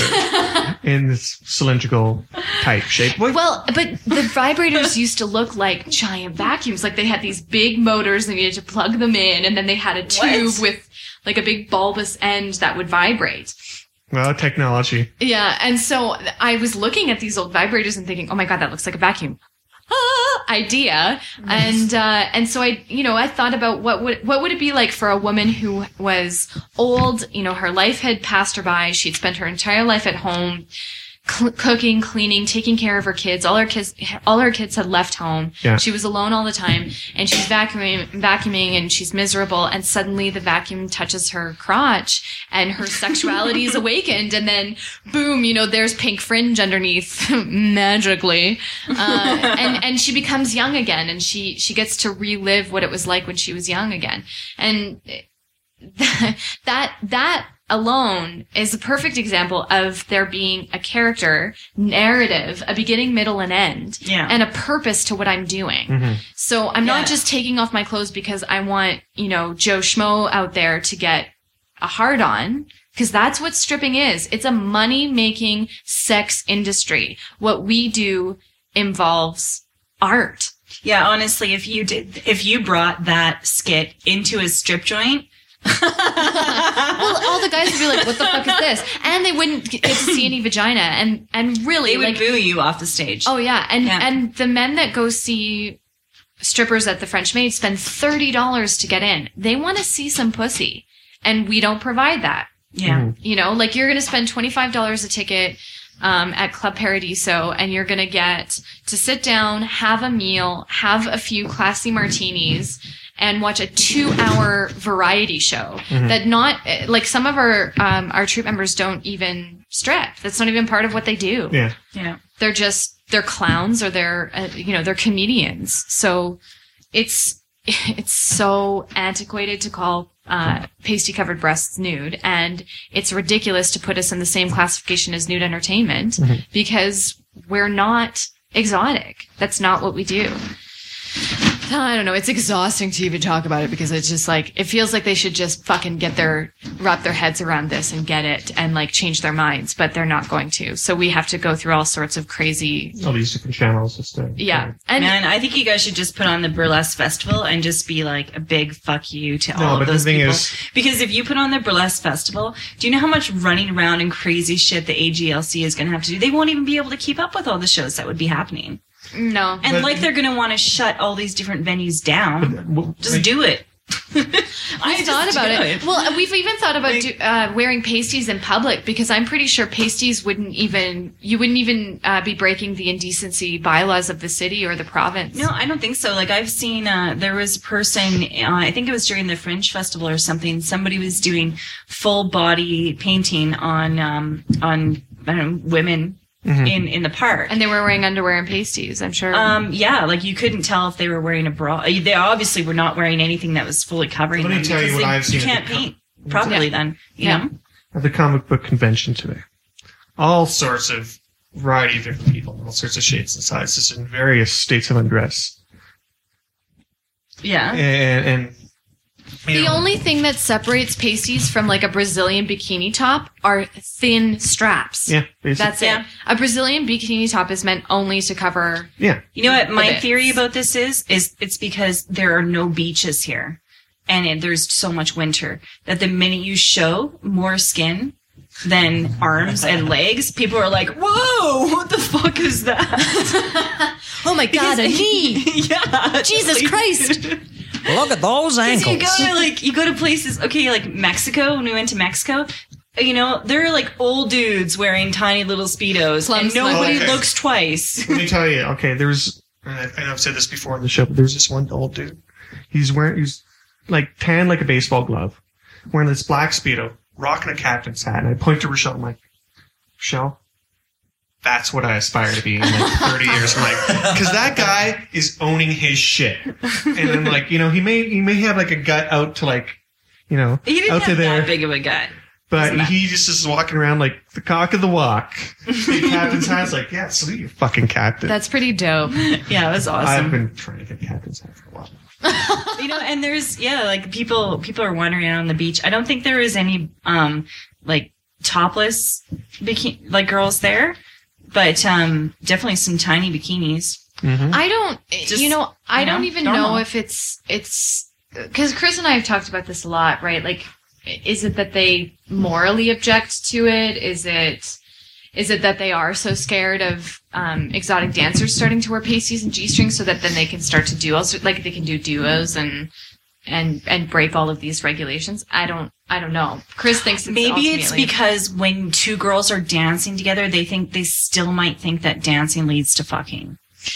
in this cylindrical type shape. What? well, but the vibrators used to look like giant vacuums. Like they had these big motors and you had to plug them in and then they had a tube What? with like a big bulbous end that would vibrate. Well, technology. Yeah, and so I was looking at these old vibrators and thinking, "Oh my god, that looks like a vacuum." Ah, idea, and uh, and so I, you know, I thought about what would what would it be like for a woman who was old, you know, her life had passed her by, she'd spent her entire life at home, cl- cooking, cleaning, taking care of her kids. All her kids, all her kids had left home. Yeah. She was alone all the time, and she's vacuuming, vacuuming, and she's miserable. And suddenly, the vacuum touches her crotch, and her sexuality is awakened. And then, boom! You know, there's pink fringe underneath magically, uh, and and she becomes young again, and she she gets to relive what it was like when she was young again, and that that that. alone is a perfect example of there being a character, narrative, a beginning, middle, and end, Yeah. and a purpose to what I'm doing. Mm-hmm. So I'm Yeah. not just taking off my clothes because I want, you know, Joe Schmo out there to get a hard on, because that's what stripping is. It's a money-making sex industry. What we do involves art. Yeah, honestly, if you did, if you brought that skit into a strip joint, Well, all the guys would be like, "What the fuck is this?" And they wouldn't get to see any vagina. And and really, they would like, boo you off the stage. oh yeah, and Yeah. and the men that go see strippers at the French Maid spend thirty dollars to get in. They want to see some pussy, and we don't provide that. yeah. Mhm. You know, like you're going to spend twenty-five dollars a ticket um, at Club Paradiso, and you're going to get to sit down, have a meal, have a few classy martinis, and watch a two-hour variety show that not like some of our um, our troop members don't even strip. That's not even part of what they do. Yeah. Yeah. They're just they're clowns or they're uh, you know they're comedians. So it's it's so antiquated to call uh, pasty covered breasts nude, and it's ridiculous to put us in the same classification as nude entertainment because we're not exotic. That's not what we do. I don't know. It's exhausting to even talk about it because it's just like, it feels like they should just fucking get their, wrap their heads around this and get it and like change their minds, but they're not going to. So we have to go through all sorts of crazy. All these different channels. Just to, Yeah. And Man, I think you guys should just put on the burlesque festival and just be like a big fuck you to No, all but of the those thing people. is- Because if you put on the burlesque festival, do you know how much running around and crazy shit the A G L C is going to have to do? They won't even be able to keep up with all the shows that would be happening. no. And But- like they're going to want to shut all these different venues down. Well, Just like, do it. I thought about it. Well, we've even thought about do, uh, wearing pasties in public because I'm pretty sure pasties wouldn't even, you wouldn't even uh, be breaking the indecency bylaws of the city or the province. No, I don't think so. Like I've seen, uh, there was a person, uh, I think it was during the Fringe Festival or something. Somebody was doing full body painting on, um, on I don't know, women in, in the park. And they were wearing underwear and pasties, I'm sure. Um, yeah, like you couldn't tell if they were wearing a bra. They obviously were not wearing anything that was fully covering Let me them. tell you because what they- I've seen You at can't the com- paint properly Yeah. then, you Yeah. know? at the comic book convention today. All sorts of variety of different people, all sorts of shapes and sizes, in various states of undress. Yeah. And, and you the know, only thing that separates pasties from like a Brazilian bikini top are thin straps. yeah, basically. That's Yeah. it. A Brazilian bikini top is meant only to cover. yeah. You know what my bits. theory about this is? Is it's because there are no beaches here. And it, there's so much winter that the minute you show more skin than arms and legs, people are like, whoa, what the fuck is that? Oh my god, a Because- knee! yeah. Jesus Like- Christ! Look at those Because you ankles. go to like you go to places, okay, like Mexico. When we went to Mexico, you know there are like old dudes wearing tiny little speedos, Plum and nobody slippers. looks twice. Let me tell you, okay, there's, and I- I know I've said this before on the show, but there's this one old dude. He's wearing, he's like tan like a baseball glove, wearing this black Speedo, rocking a captain's hat. And I point to Rochelle, I'm like, Rochelle, that's what I aspire to be in like thirty years. I'm like, because that guy is owning his shit. And I'm like, you know, he may, he may have like a gut out to like, you know, He didn't out to have there. that big of a gut. But Isn't he just is walking around like the cock of the walk. The captain's hat's like, yeah, salute your fucking captain. That's pretty dope. Yeah, it was I've awesome. been trying to get captain's hat for a while. You know, and there's yeah, like people people are wandering out on the beach. I don't think there is any um like topless bikini like girls there, but um definitely some tiny bikinis. I don't, Just, you know, I you know, don't even normal. know if it's, it's, because Chris and I have talked about this a lot, right? Like, is it that they morally object to it? Is it, is it that they are so scared of um, exotic dancers starting to wear pasties and G-strings so that then they can start to do also, like they can do duos and, and, and break all of these regulations? I don't, I don't know. Chris thinks it's Maybe it's ultimately- because when two girls are dancing together, they think they still might think that dancing leads to fucking.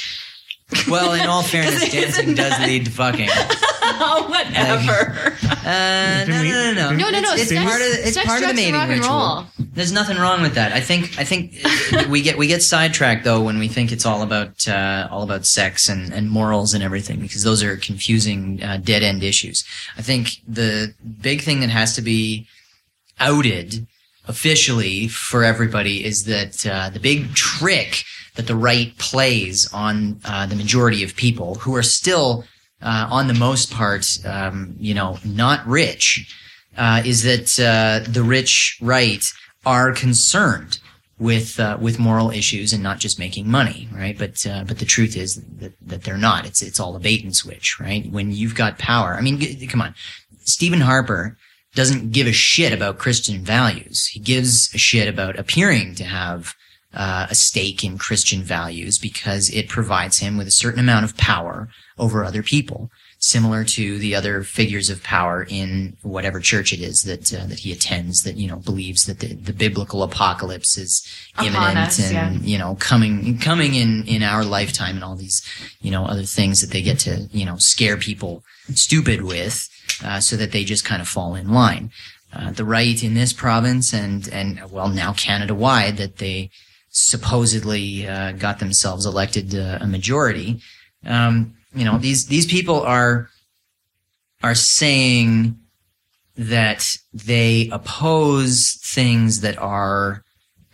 Well, in all fairness, dancing does lead to fucking. Oh, whatever. Uh, no, no, no, no. No, no, no. It's, it's sex- part of the, it's sex, part of the drugs, and mating rock and ritual. roll. There's nothing wrong with that. I think I think we get we get sidetracked though when we think it's all about uh, all about sex and, and morals and everything because those are confusing uh, dead end issues. I think the big thing that has to be outed officially for everybody is that uh, the big trick that the right plays on uh, the majority of people who are still, uh, on the most part, um, you know, not rich, uh, is that uh, the rich right are concerned with uh, with moral issues and not just making money, right? But uh, but the truth is that, that they're not. It's it's all a bait and switch, right? When you've got power, I mean, g- come on, Stephen Harper doesn't give a shit about Christian values. He gives a shit about appearing to have uh, a stake in Christian values because it provides him with a certain amount of power over other people, similar to the other figures of power in whatever church it is that uh, that he attends that, you know, believes that the, the biblical apocalypse is Upon imminent us, and, yeah. you know, coming coming in, in our lifetime and all these, you know, other things that they get to, you know, scare people stupid with uh, so that they just kind of fall in line. Uh, the right in this province and, and well, now Canada-wide that they supposedly uh, got themselves elected uh, a majority. Um, you know, these these people are are saying that they oppose things that are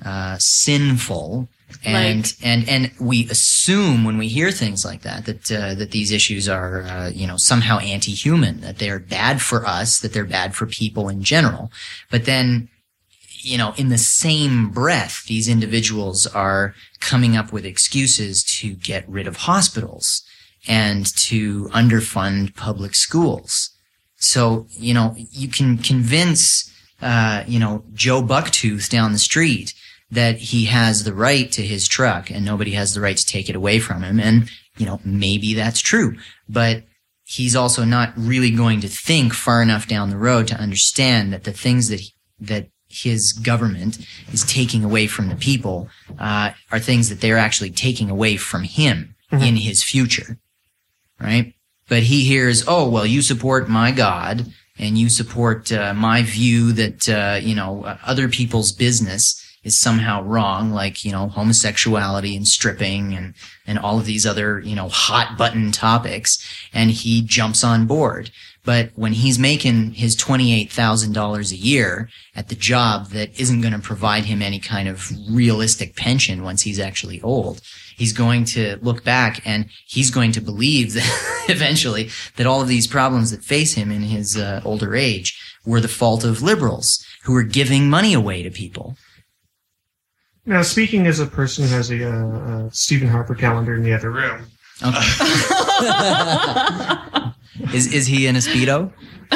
uh, sinful. And, Like- and, and we assume when we hear things like that, that, uh, that these issues are, uh, you know, somehow anti-human, that they're bad for us, that they're bad for people in general. But then, you know, in the same breath, these individuals are coming up with excuses to get rid of hospitals and to underfund public schools. So, you know, you can convince, uh, you know, Joe Bucktooth down the street that he has the right to his truck and nobody has the right to take it away from him. And, you know, maybe that's true, but he's also not really going to think far enough down the road to understand that the things that, he, that his government is taking away from the people, uh, are things that they're actually taking away from him mm-hmm. in his future. Right? But he hears, oh, well, you support my God and you support, uh, my view that, uh, you know, uh, other people's business is somehow wrong, like, you know, homosexuality and stripping and, and all of these other, you know, hot button topics. And he jumps on board. But when he's making his twenty-eight thousand dollars a year at the job that isn't going to provide him any kind of realistic pension once he's actually old, he's going to look back and he's going to believe that eventually that all of these problems that face him in his uh, older age were the fault of liberals who were giving money away to people. Now, speaking as a person who has a, uh, a Stephen Harper calendar in the other room. Okay. is is he in a Speedo? Uh,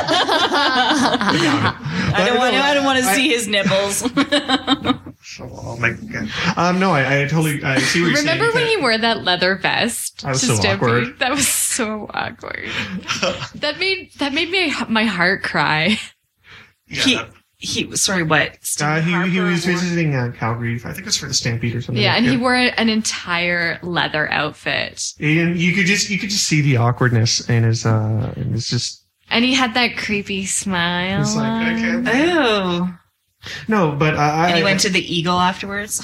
I don't want. I don't want to see his nipples. So I'll make. Um, no, I, I totally. I see what you're saying. Remember when he wore that leather vest? That was to so Stampede? awkward. That was so awkward. that made that made me my heart cry. Yeah. He he was sorry. What? Uh, he, he was wore- visiting uh, Calgary. I think it was for the Stampede or something. Yeah, like and he that. wore an entire leather outfit, And you could just you could just see the awkwardness in his. Uh, and it's just. and he had that creepy smile. He's like, I on. can't. Oh. No, but I. And he I- went to the Eagle afterwards.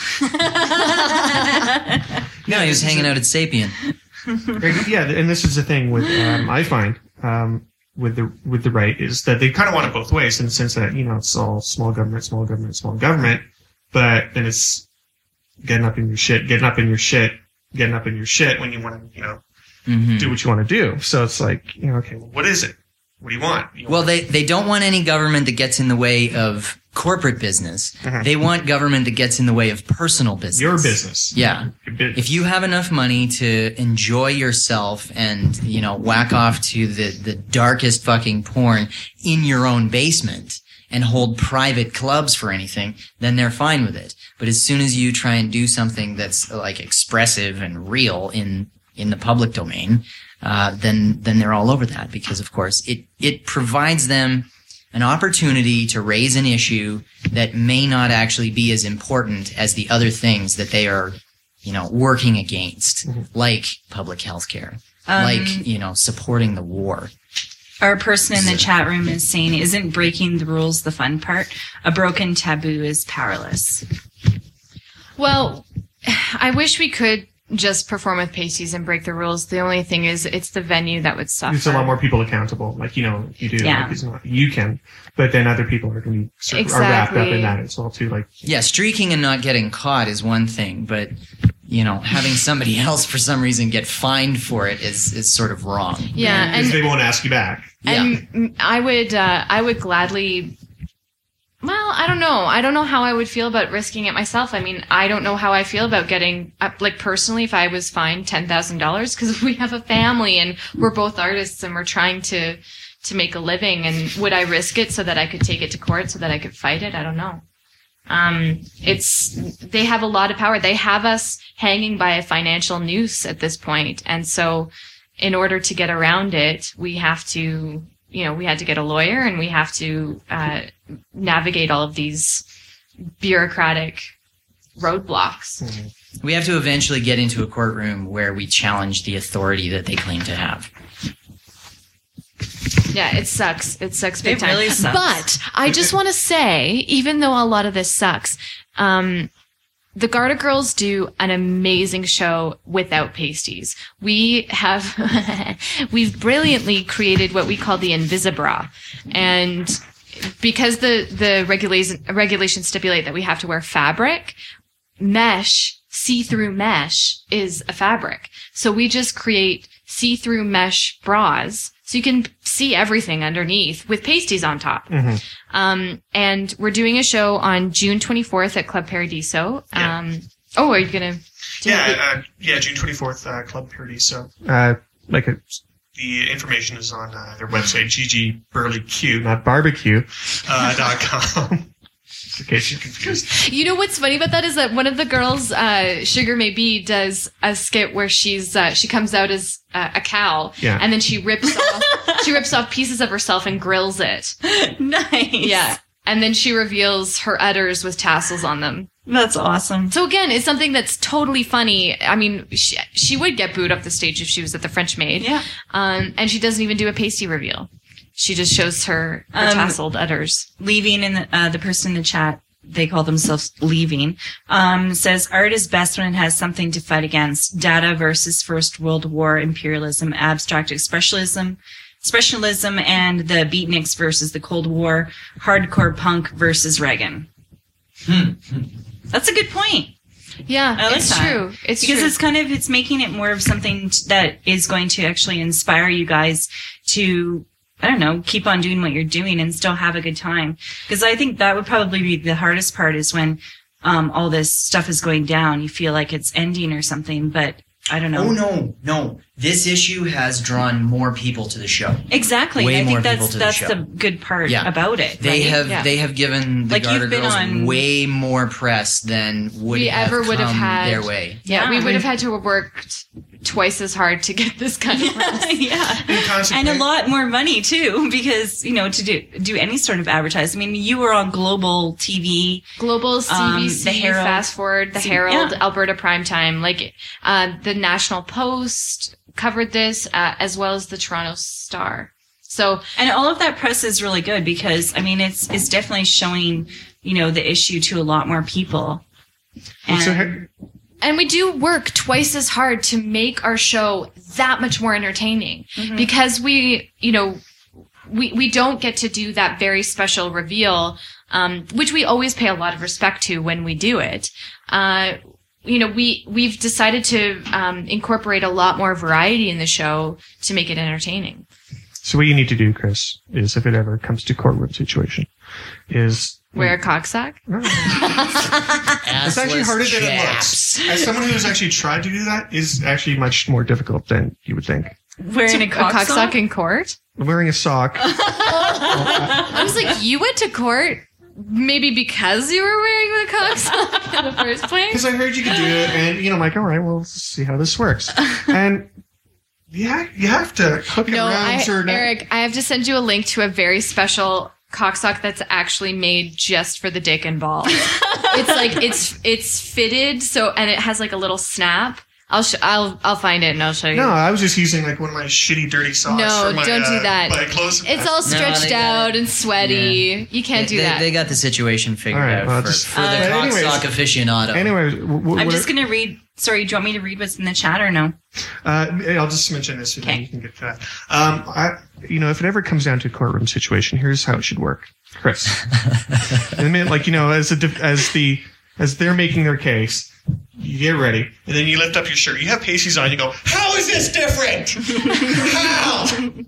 No, he was hanging out at Sapien. Yeah, and this is the thing with um, I find um, with the with the right is that they kind of want it both ways in the sense that you know it's all small government, small government, small government, but then it's getting up in your shit, getting up in your shit, getting up in your shit when you want to you know Mm-hmm. do what you want to do. So it's like you know okay, well, what is it? What do you want? You Well, want- they, they don't want any government that gets in the way of corporate business. Mhm. They want government that gets in the way of personal business. your business. Yeah. Your business. If you have enough money to enjoy yourself and, you know, whack off to the, the darkest fucking porn in your own basement and hold private clubs for anything, then they're fine with it. But as soon as you try and do something that's like expressive and real in, in the public domain, uh, then, then they're all over that because of course it, it provides them an opportunity to raise an issue that may not actually be as important as the other things that they are, you know, working against, like public health care, Um, like, you know, supporting the war. Our person in the chat room is saying, "Isn't breaking the rules the fun part? A broken taboo is powerless." Well, I wish we could just perform with pasties and break the rules. The only thing is, it's the venue that would suffer. There's a lot more people accountable. Like, you know, if you do. Yeah. Like, it's not, you can. But then other people are going to be sort of- are wrapped up in Exactly. that as well, too. Like, Yeah, streaking and not getting caught is one thing, but, you know, having somebody else for some reason get fined for it is, is sort of wrong. Yeah, because and they won't ask you back. Yeah. And mm, I would, uh, I would gladly. Well, I don't know. I don't know how I would feel about risking it myself. I mean, I don't know how I feel about getting, uh, like, personally, if I was fined ten thousand dollars, because we have a family and we're both artists and we're trying to, to make a living. And would I risk it so that I could take it to court so that I could fight it? I don't know. Um, it's, they have a lot of power. They have us hanging by a financial noose at this point. And so in order to get around it, we have to, you know, we had to get a lawyer and we have to, uh, navigate all of these bureaucratic roadblocks. We have to eventually get into a courtroom where we challenge the authority that they claim to have. Yeah, it sucks. It sucks big It time. really sucks. But I just want to say, even though a lot of this sucks, um, the Garda Girls do an amazing show without pasties. We have, we've brilliantly created what we call the Invisibra. And because the the regulation regulations stipulate that we have to wear fabric, mesh, see-through mesh is a fabric. So we just create see-through mesh bras so you can see everything underneath with pasties on top. Mm-hmm. Um, and we're doing a show on June twenty-fourth at Club Paradiso. Yeah. Um, oh, are you gonna? Do Yeah, it? uh, yeah, June twenty-fourth, uh, Club Paradiso. Uh, like a, The information is on uh, their website, g g burley q not barbecue. dot com. In case you're confused. You know what's funny about that is that one of the girls, uh, Sugar May Be, does a skit where she's uh, she comes out as uh, a cow, Yeah. and then she rips off she rips off pieces of herself and grills it. Nice. Yeah, and then she reveals her udders with tassels on them. That's awesome. So again, it's something that's totally funny. I mean, she, she would get booed off the stage if she was at the French Maid. Yeah. Um, and she doesn't even do a pasty reveal. She just shows her, her Um, tasseled udders. Leaving in the, uh, the person in the chat, they call themselves Leaving, um, says art is best when it has something to fight against. Data versus First World War imperialism, abstract expressionism, expressionism, and the beatniks versus the Cold War, hardcore punk versus Reagan. That's a good point. Yeah, I like it's that. true. It's because true. it's kind of, it's making it more of something t- that is going to actually inspire you guys to, I don't know, keep on doing what you're doing and still have a good time. Because I think that would probably be the hardest part is when um, all this stuff is going down. You feel like it's ending or something, but I don't know. Oh no, no! This issue has drawn more people to the show. Exactly. Way and I more think people that's to the that's show. the good part Yeah. about it. They right? have Yeah. they have given the Like, Garter you've been Girls on- way more press than would We have ever would have come had- their way. Yeah, Yeah. we would have had to have worked twice as hard to get this kind of press. yeah. In consequence- And a lot more money too, because, you know, to do, do any sort of advertising. I mean, you were on global T V. Global, C B C, Um, the Herald. Fast Forward, the C- Herald, yeah. Alberta Primetime, like uh, the National Post covered this, uh, as well as the Toronto Star. So And all of that press is really good because, I mean, it's, it's definitely showing, you know, the issue to a lot more people. And So, ha- And we do work twice as hard to make our show that much more entertaining because we, you know, we, we don't get to do that very special reveal, um, which we always pay a lot of respect to when we do it. Uh, you know, we, we've decided to, um, incorporate a lot more variety in the show to make it entertaining. so what you need to do, Chris, is if it ever comes to courtroom situation, is Wear a cocksock? it's actually harder than it looks. As someone who's actually tried to do that, Is actually much more difficult than you would think. wearing a A cock cocksock sock? in court? Wearing a sock. I was like, you went to court maybe because you were wearing the cocksock in the first place? Because I heard you could do it, and you know, I'm like, all right, well, let's see how this works. And yeah, you have to hook it No, around I, certain. Eric, I have to send you a link to a very special cocksock that's actually made just for the dick and ball. It's like it's it's fitted so, and it has like a little snap. I'll sh- I'll I'll find it and I'll show you. No, I was just using like one of my shitty dirty socks. No, for my, don't do uh, that. My clothes. It's all No, stretched they got out it. and sweaty. You can't they, do they- that. They got the situation figured All right, out well, for, just- for the Uh, anyways- cocksock aficionado. anyway, w- w- I'm what- just going to read. Sorry, do you want me to read what's in the chat or no? Uh, I'll just mention this, and then Okay. you can get to that. Um, I, you know, if it ever comes down to a courtroom situation, here's how it should work, Chris. In a minute, like you know, as a def- as the as they're making their case, you get ready. and then you lift up your shirt. You have pasties on. You go, "How is this different? How?"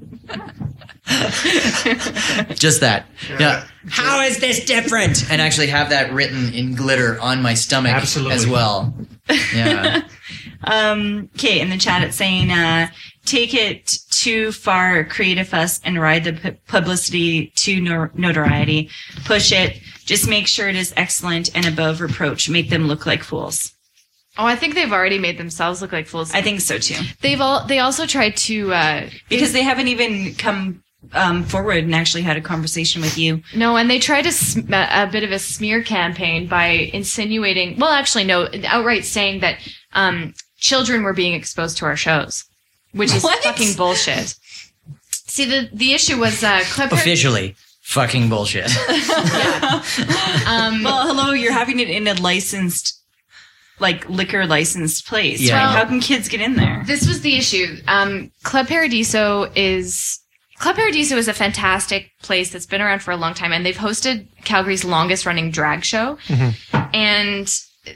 Just that. Yeah. Yeah. How is this different? And actually have that written in glitter on my stomach Absolutely. as well. Yeah. Um, okay, in the chat it's saying, uh, take it too far, create a fuss, and ride the pu- publicity to nor- notoriety. Push it. Just make sure it is excellent and above reproach. Make them look like fools. oh, I think they've already made themselves look like fools. I think so too. They've all they also tried to uh, Because they haven't even come um, forward and actually had a conversation with you. No, and they tried a, sm- a bit of a smear campaign by insinuating, well, actually, no, outright saying that um, children were being exposed to our shows, which is What? fucking bullshit. See, the, the issue was uh, Club Par- Officially. Fucking bullshit. um, Well, hello, you're having it in a licensed, like liquor licensed place. Yeah. Right? How can kids get in there? This was the issue. Um, Club Paradiso is Club Paradiso is a fantastic place that's been around for a long time, and they've hosted Calgary's longest running drag show. Mm-hmm. And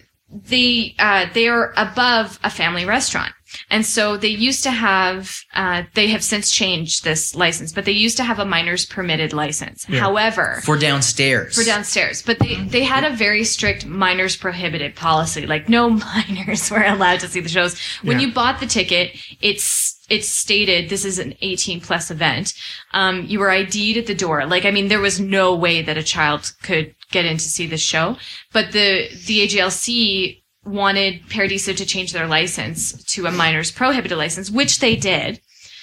they uh, they are above a family restaurant. And so they used to have, uh, they have since changed this license, but they used to have a minors permitted license. Yeah. However, For downstairs. for downstairs, but they, they had a very strict minors prohibited policy. Like no minors were allowed to see the shows. When Yeah. you bought the ticket, it's, it's stated this is an eighteen plus event. Um, you were I D'd at the door. Like, I mean, there was no way that a child could get in to see the show, but the, the A G L C wanted Paradiso to change their license to a minors prohibited license, which they did.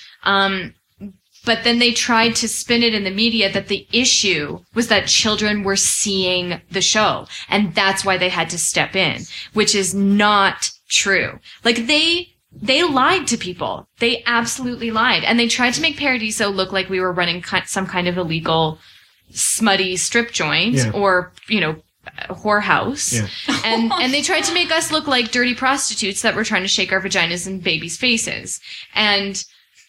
Um, but then they tried to spin it in the media that the issue was that children were seeing the show. And that's why they had to step in, which is not true. Like they, they lied to people. They absolutely lied. And they tried to make Paradiso look like we were running ki- some kind of illegal, smutty strip joint Yeah. or, you know, a whorehouse. Yeah. And and they tried to make us look like dirty prostitutes that were trying to shake our vaginas in babies' faces. And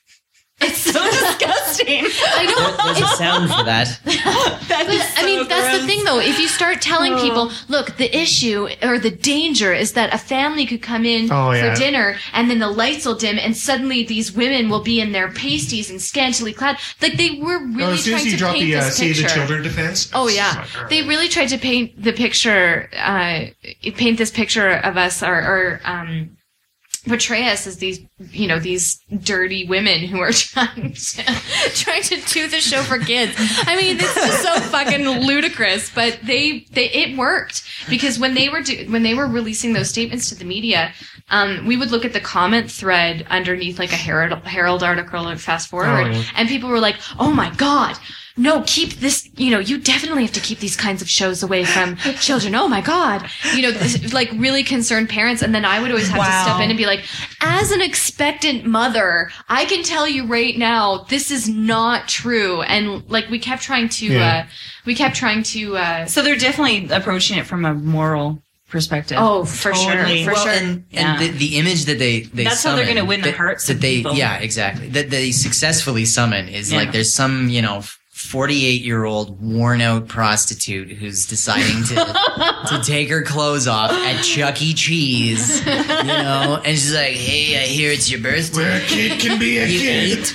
it's so disgusting. I know. There's a sound for that. That But, is I mean, so that's the gross. thing, though. If you start telling people, look, the issue or the danger is that a family could come in Oh, yeah. for dinner and then the lights will dim and suddenly these women will be in their pasties and scantily clad. Like, they were really No, as soon trying as you to drop paint the uh, this Save the picture. Children defense. Oh it's yeah, like, all they right. really tried to paint the picture, uh, paint this picture of us, or, or um, portray us as these, you know, these dirty women who are trying to trying to do the show for kids. I mean, this is so fucking ludicrous, but they they it worked because when they were do, when they were releasing those statements to the media, um, we would look at the comment thread underneath like a Herald Herald article or Fast Forward, Oh, yeah. and people were like, "Oh my god." No, keep this, you know, you definitely have to keep these kinds of shows away from children. Oh my God. You know, this, like really concerned parents. And then I would always have to Wow. step in and be like, as an expectant mother, I can tell you right now, this is not true. And like we kept trying to, Yeah. uh, we kept trying to, uh, So they're definitely approaching it from a moral perspective. oh, for Totally. sure. For well, sure. and, Yeah. and the, the image that they, they That's how they're summon, gonna win the that- hearts that of they, people. Yeah, exactly. That they successfully summon is Yeah. like there's some, you know, forty-eight year old worn out prostitute who's deciding to to take her clothes off at Chuck E. Cheese, you know, and she's like, "Hey, I hear it's your birthday. Where a kid can be a You kid. eat."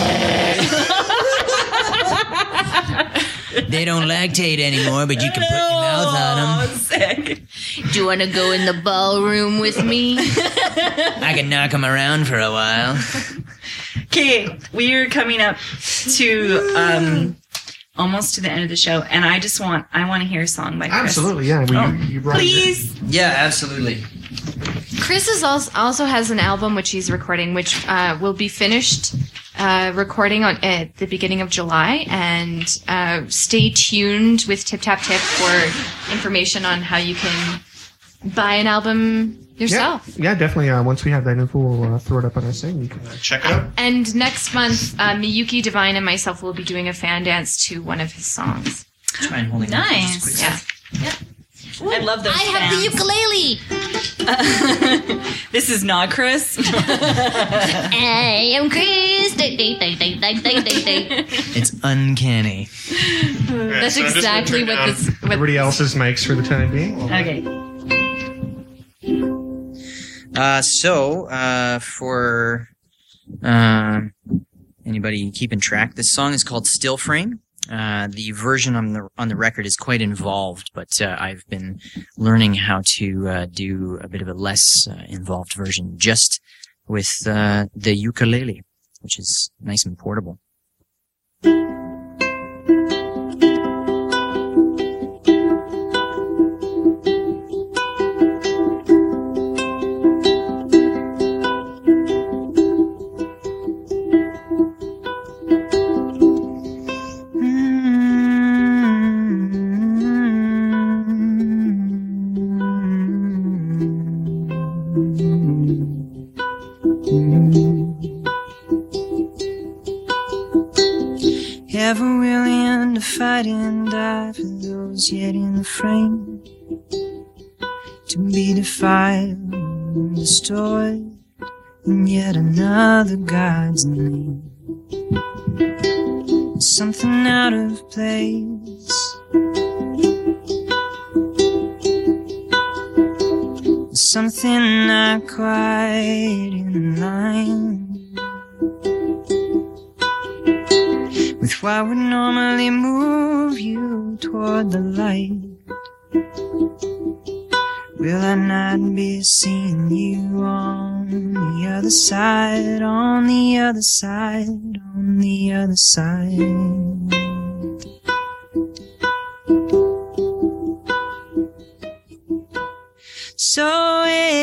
They don't lactate anymore, but you can put your mouth on Oh, them. sick. Do you want to go in the ballroom with me? I can knock them around for a while. Okay, we are coming up to um almost to the end of the show, and I just want I want to hear a song by Chris. Absolutely, yeah. We, Oh, you brought it. Please. Yeah, absolutely. Chris is also, also has an album which he's recording, which uh, will be finished uh, recording on at the beginning of July. And uh, stay tuned with Tip Tap Tip for information on how you can buy an album Yeah, yourself. yeah, definitely. Uh, once we have that info, we'll uh, throw it up on our site. You can, Check it out. And next month, uh, Miyuki Divine and myself will be doing a fan dance to one of his songs. Try and hold it Nice. just quick. Yeah. I love those. I have the fans. ukulele. This is not Chris. I am Chris. Ding, ding, ding, ding, ding, ding, ding, ding. It's uncanny. Yeah, That's so I'm just gonna exactly turn what down- this. What, everybody else's mics for the time being. Okay. Uh, so, uh, for uh, anybody keeping track, this song is called Still Frame. Uh, the version on the on the record is quite involved, but uh, I've been learning how to uh, do a bit of a less uh, involved version just with uh, the ukulele, which is nice and portable. Ever willing to fight and die for those yet in the frame, to be defiled and destroyed in yet another God's name. something out of place. Something not quite in line with what would normally move you toward the light. Will I not be seeing you on the other side, on the other side, on the other side? So,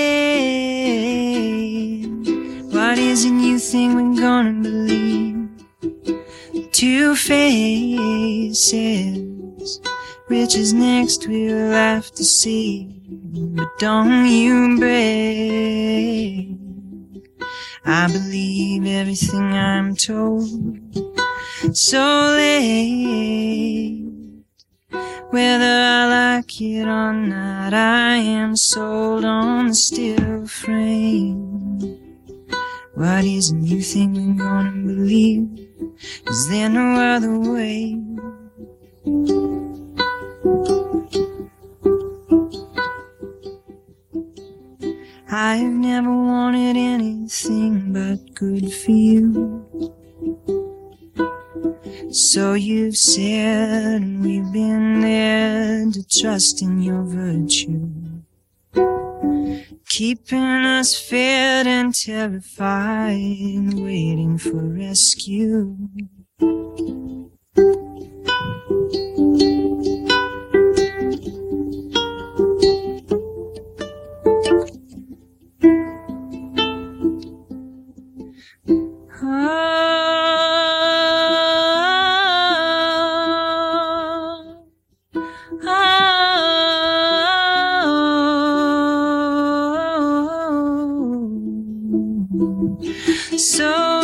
hey, what is it you think we're gonna believe? Two faces, riches next we'll have to see. But don't you break, I believe everything I'm told. So late, whether I like it or not, I am sold on the steel frame. What is it you think we're gonna believe? Is there no other way? I've never wanted anything but good for you. So you've said, and we've been there to trust in your virtue, keeping us fed and terrified, waiting for rescue. So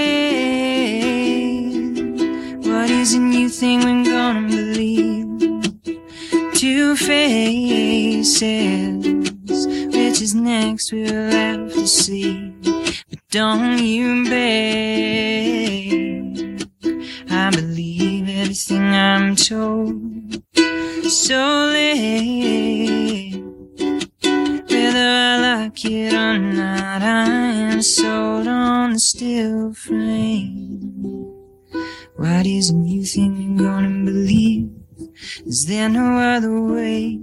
wait, what is it you think we're gonna believe? Two faces, which is next we'll have to see. But don't you beg, I believe everything I'm told. So late, whether I like it or not, I am sold on the steel frame. What is it you think you're gonna believe? Is there no other way?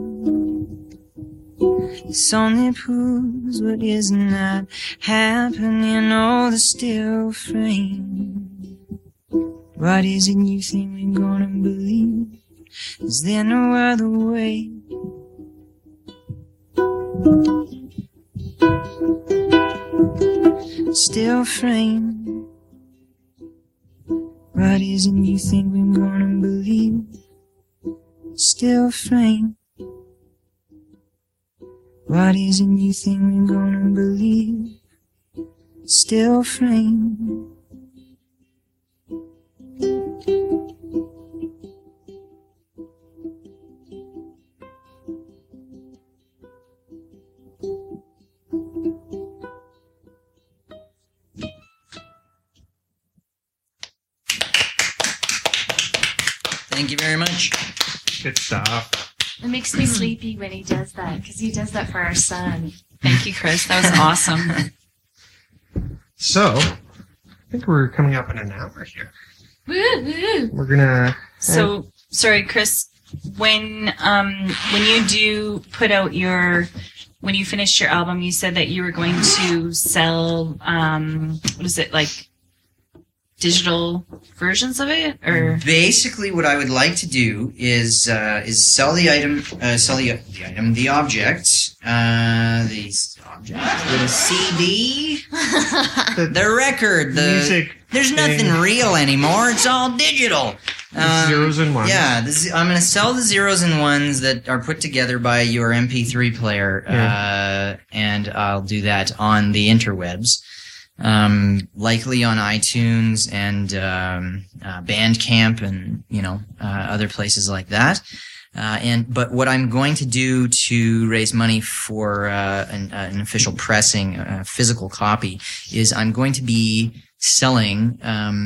This only proves what is not happening. Oh, the steel frame. What is it you think we're gonna believe? Is there no other way? Steel frame. What is it you think we're gonna believe? Steel frame. What is it you think we're gonna believe? Steel frame. Thank you very much. Good stuff. It makes me sleepy when he does that, because he does that for our son. Thank you, Chris. That was awesome. So, I think we're coming up in an hour here. Woo, woo. We're gonna. So, sorry, Chris. When um when you do put out your when you finished your album, you said that you were going to sell um what is it, like digital versions of it, or Basically, what I would like to do is uh, is sell the item, uh, sell the, the item, the object, uh, the s- object, the C D, the record, the music. There's nothing thing. real anymore. It's all digital. Um, Zeros and ones. Yeah, the, z- I'm going to sell the zeros and ones that are put together by your M P three player, uh, and I'll do that on the interwebs. Um, likely on iTunes and um, uh, Bandcamp and you know uh, other places like that. Uh, and but what I'm going to do to raise money for uh, an, uh, an official pressing, uh, physical copy, is I'm going to be selling um,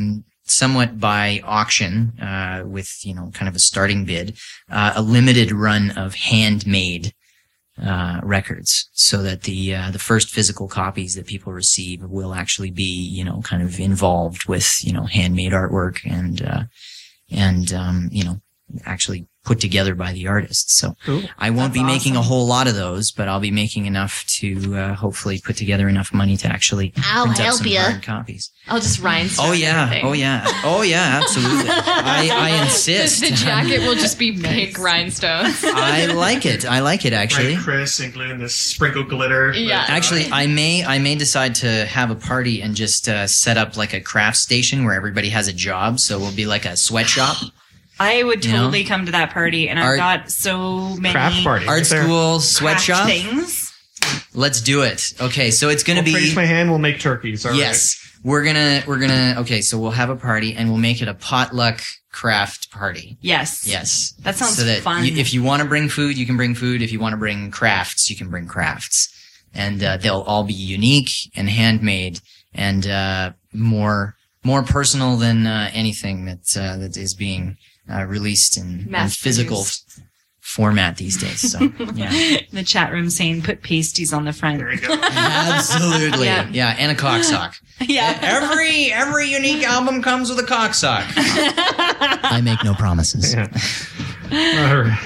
somewhat by auction, uh, with, you know, kind of a starting bid, uh, a limited run of handmade, uh, records, so that the, uh, the first physical copies that people receive will actually be, you know, kind of involved with, you know, handmade artwork and, uh, and, um, you know, actually put together by the artist. So Cool. I won't That's be making a awesome. whole lot of those, but I'll be making enough to, uh, hopefully put together enough money to actually I'll print up help some ya. hard copies. I'll just rhinestone Oh yeah, everything. oh yeah, oh yeah, absolutely. I, I The, insist. the jacket will just be pink rhinestones. I like it. I like it actually. Right, Chris, including this sprinkled glitter. Yeah. Actually, I may I may decide to have a party and just uh, set up like a craft station where everybody has a job. So we'll be like a sweatshop, I would You know? totally come to that party, and I've Art- got so many Craft party. art right there. school, craft sweatshop. things. Let's do it. Okay, so it's gonna We'll be raise my hand. We'll make turkeys. All right. yes. We're gonna we're gonna okay. So we'll have a party and we'll make it a potluck craft party. Yes. Yes, That sounds so that fun. You, if you want to bring food, you can bring food. If you want to bring crafts, you can bring crafts, and uh, they'll all be unique and handmade and uh, more more personal than uh, anything that uh, that is being uh, released in, in Mass physical produced. f- format these days. So yeah, The chat room saying put pasties on the front. There you go. absolutely, Yeah. yeah, and a cock sock. Yeah. Every every unique album comes with a cock sock. I make no promises. Yeah. All right.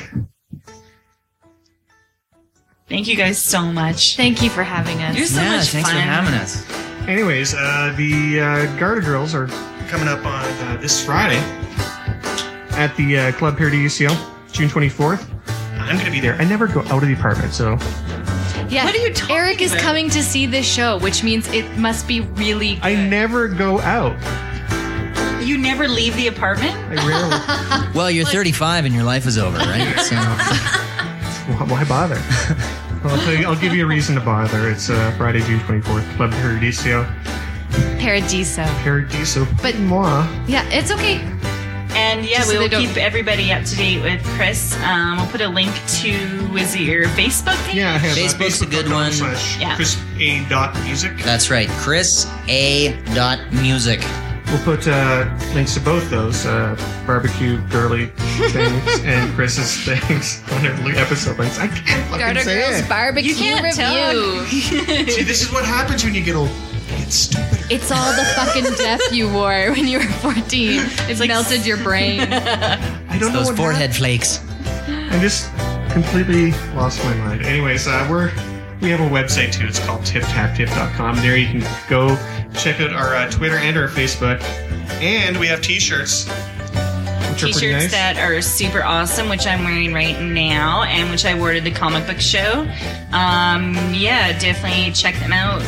Thank you guys so much. Thank you for having us. You're so yeah, much thanks fun. for having us. Anyways, uh, the uh, Garda Girls are coming up on uh, this Friday at the uh, Club Paradiso, June twenty-fourth. I'm going to be there. I never go out of the apartment, so Yeah. What are you talking Eric is about? coming to see this show, which means it must be really good. I never go out. You never leave the apartment? I rarely. Well, you're thirty-five and your life is over, right? So, Why why bother? Well, I'll, tell you, I'll give you a reason to bother. It's uh, Friday, June twenty-fourth, Club Paradiso. Paradiso. Paradiso. But- moi. Yeah, it's okay. And yeah, Just so we will they don't- keep everybody up to date with Chris. Um, we'll put a link to, is it your Facebook page? Yeah, I have uh, Facebook's a good facebook dot com one. Slash Yeah. Chris A. Dot music. that's right. Chris A. Dot music. We'll put uh, links to both those uh, barbecue girly things and Chris's things on our episode links. I can't fucking Garter say Girls it. Barbecue You can't tell. Review. See, this is what happens when you get old. You get stupider. It's all the fucking death you wore when you were fourteen. It's like- melted your brain. I don't know Those what forehead flakes. happened. I just completely lost my mind. Anyways, uh, we're we have a website too. It's called tip tap tip dot com. There you can go check out our uh, Twitter and our Facebook. And we have T-shirts. Which are pretty T-shirts nice. that are super awesome, which I'm wearing right now, and which I wore to the comic book show. Um, yeah, definitely check them out.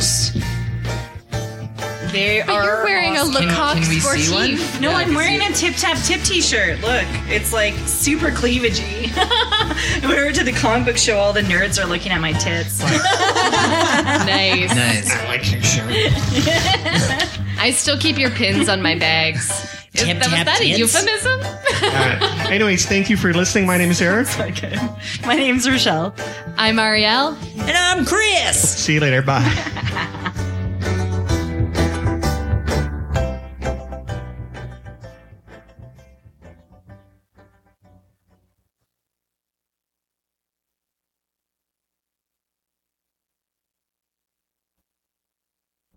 They But are. you're wearing a awesome. Lecoq can we see one? Sportif. No, Yeah, I'm I wearing can a Tip Tap Tip t-shirt. Look, it's like super cleavagey. We were to the comic book show, all the nerds are looking at my tits. Nice. Nice. I like your shirt. I still keep your pins on my bags. Is, Tip, that, was tap, that a tits. euphemism? Uh, anyways, thank you for listening. My name is Eric. Okay. My name's Rochelle. I'm Ariel. And I'm Chris. See you later. Bye.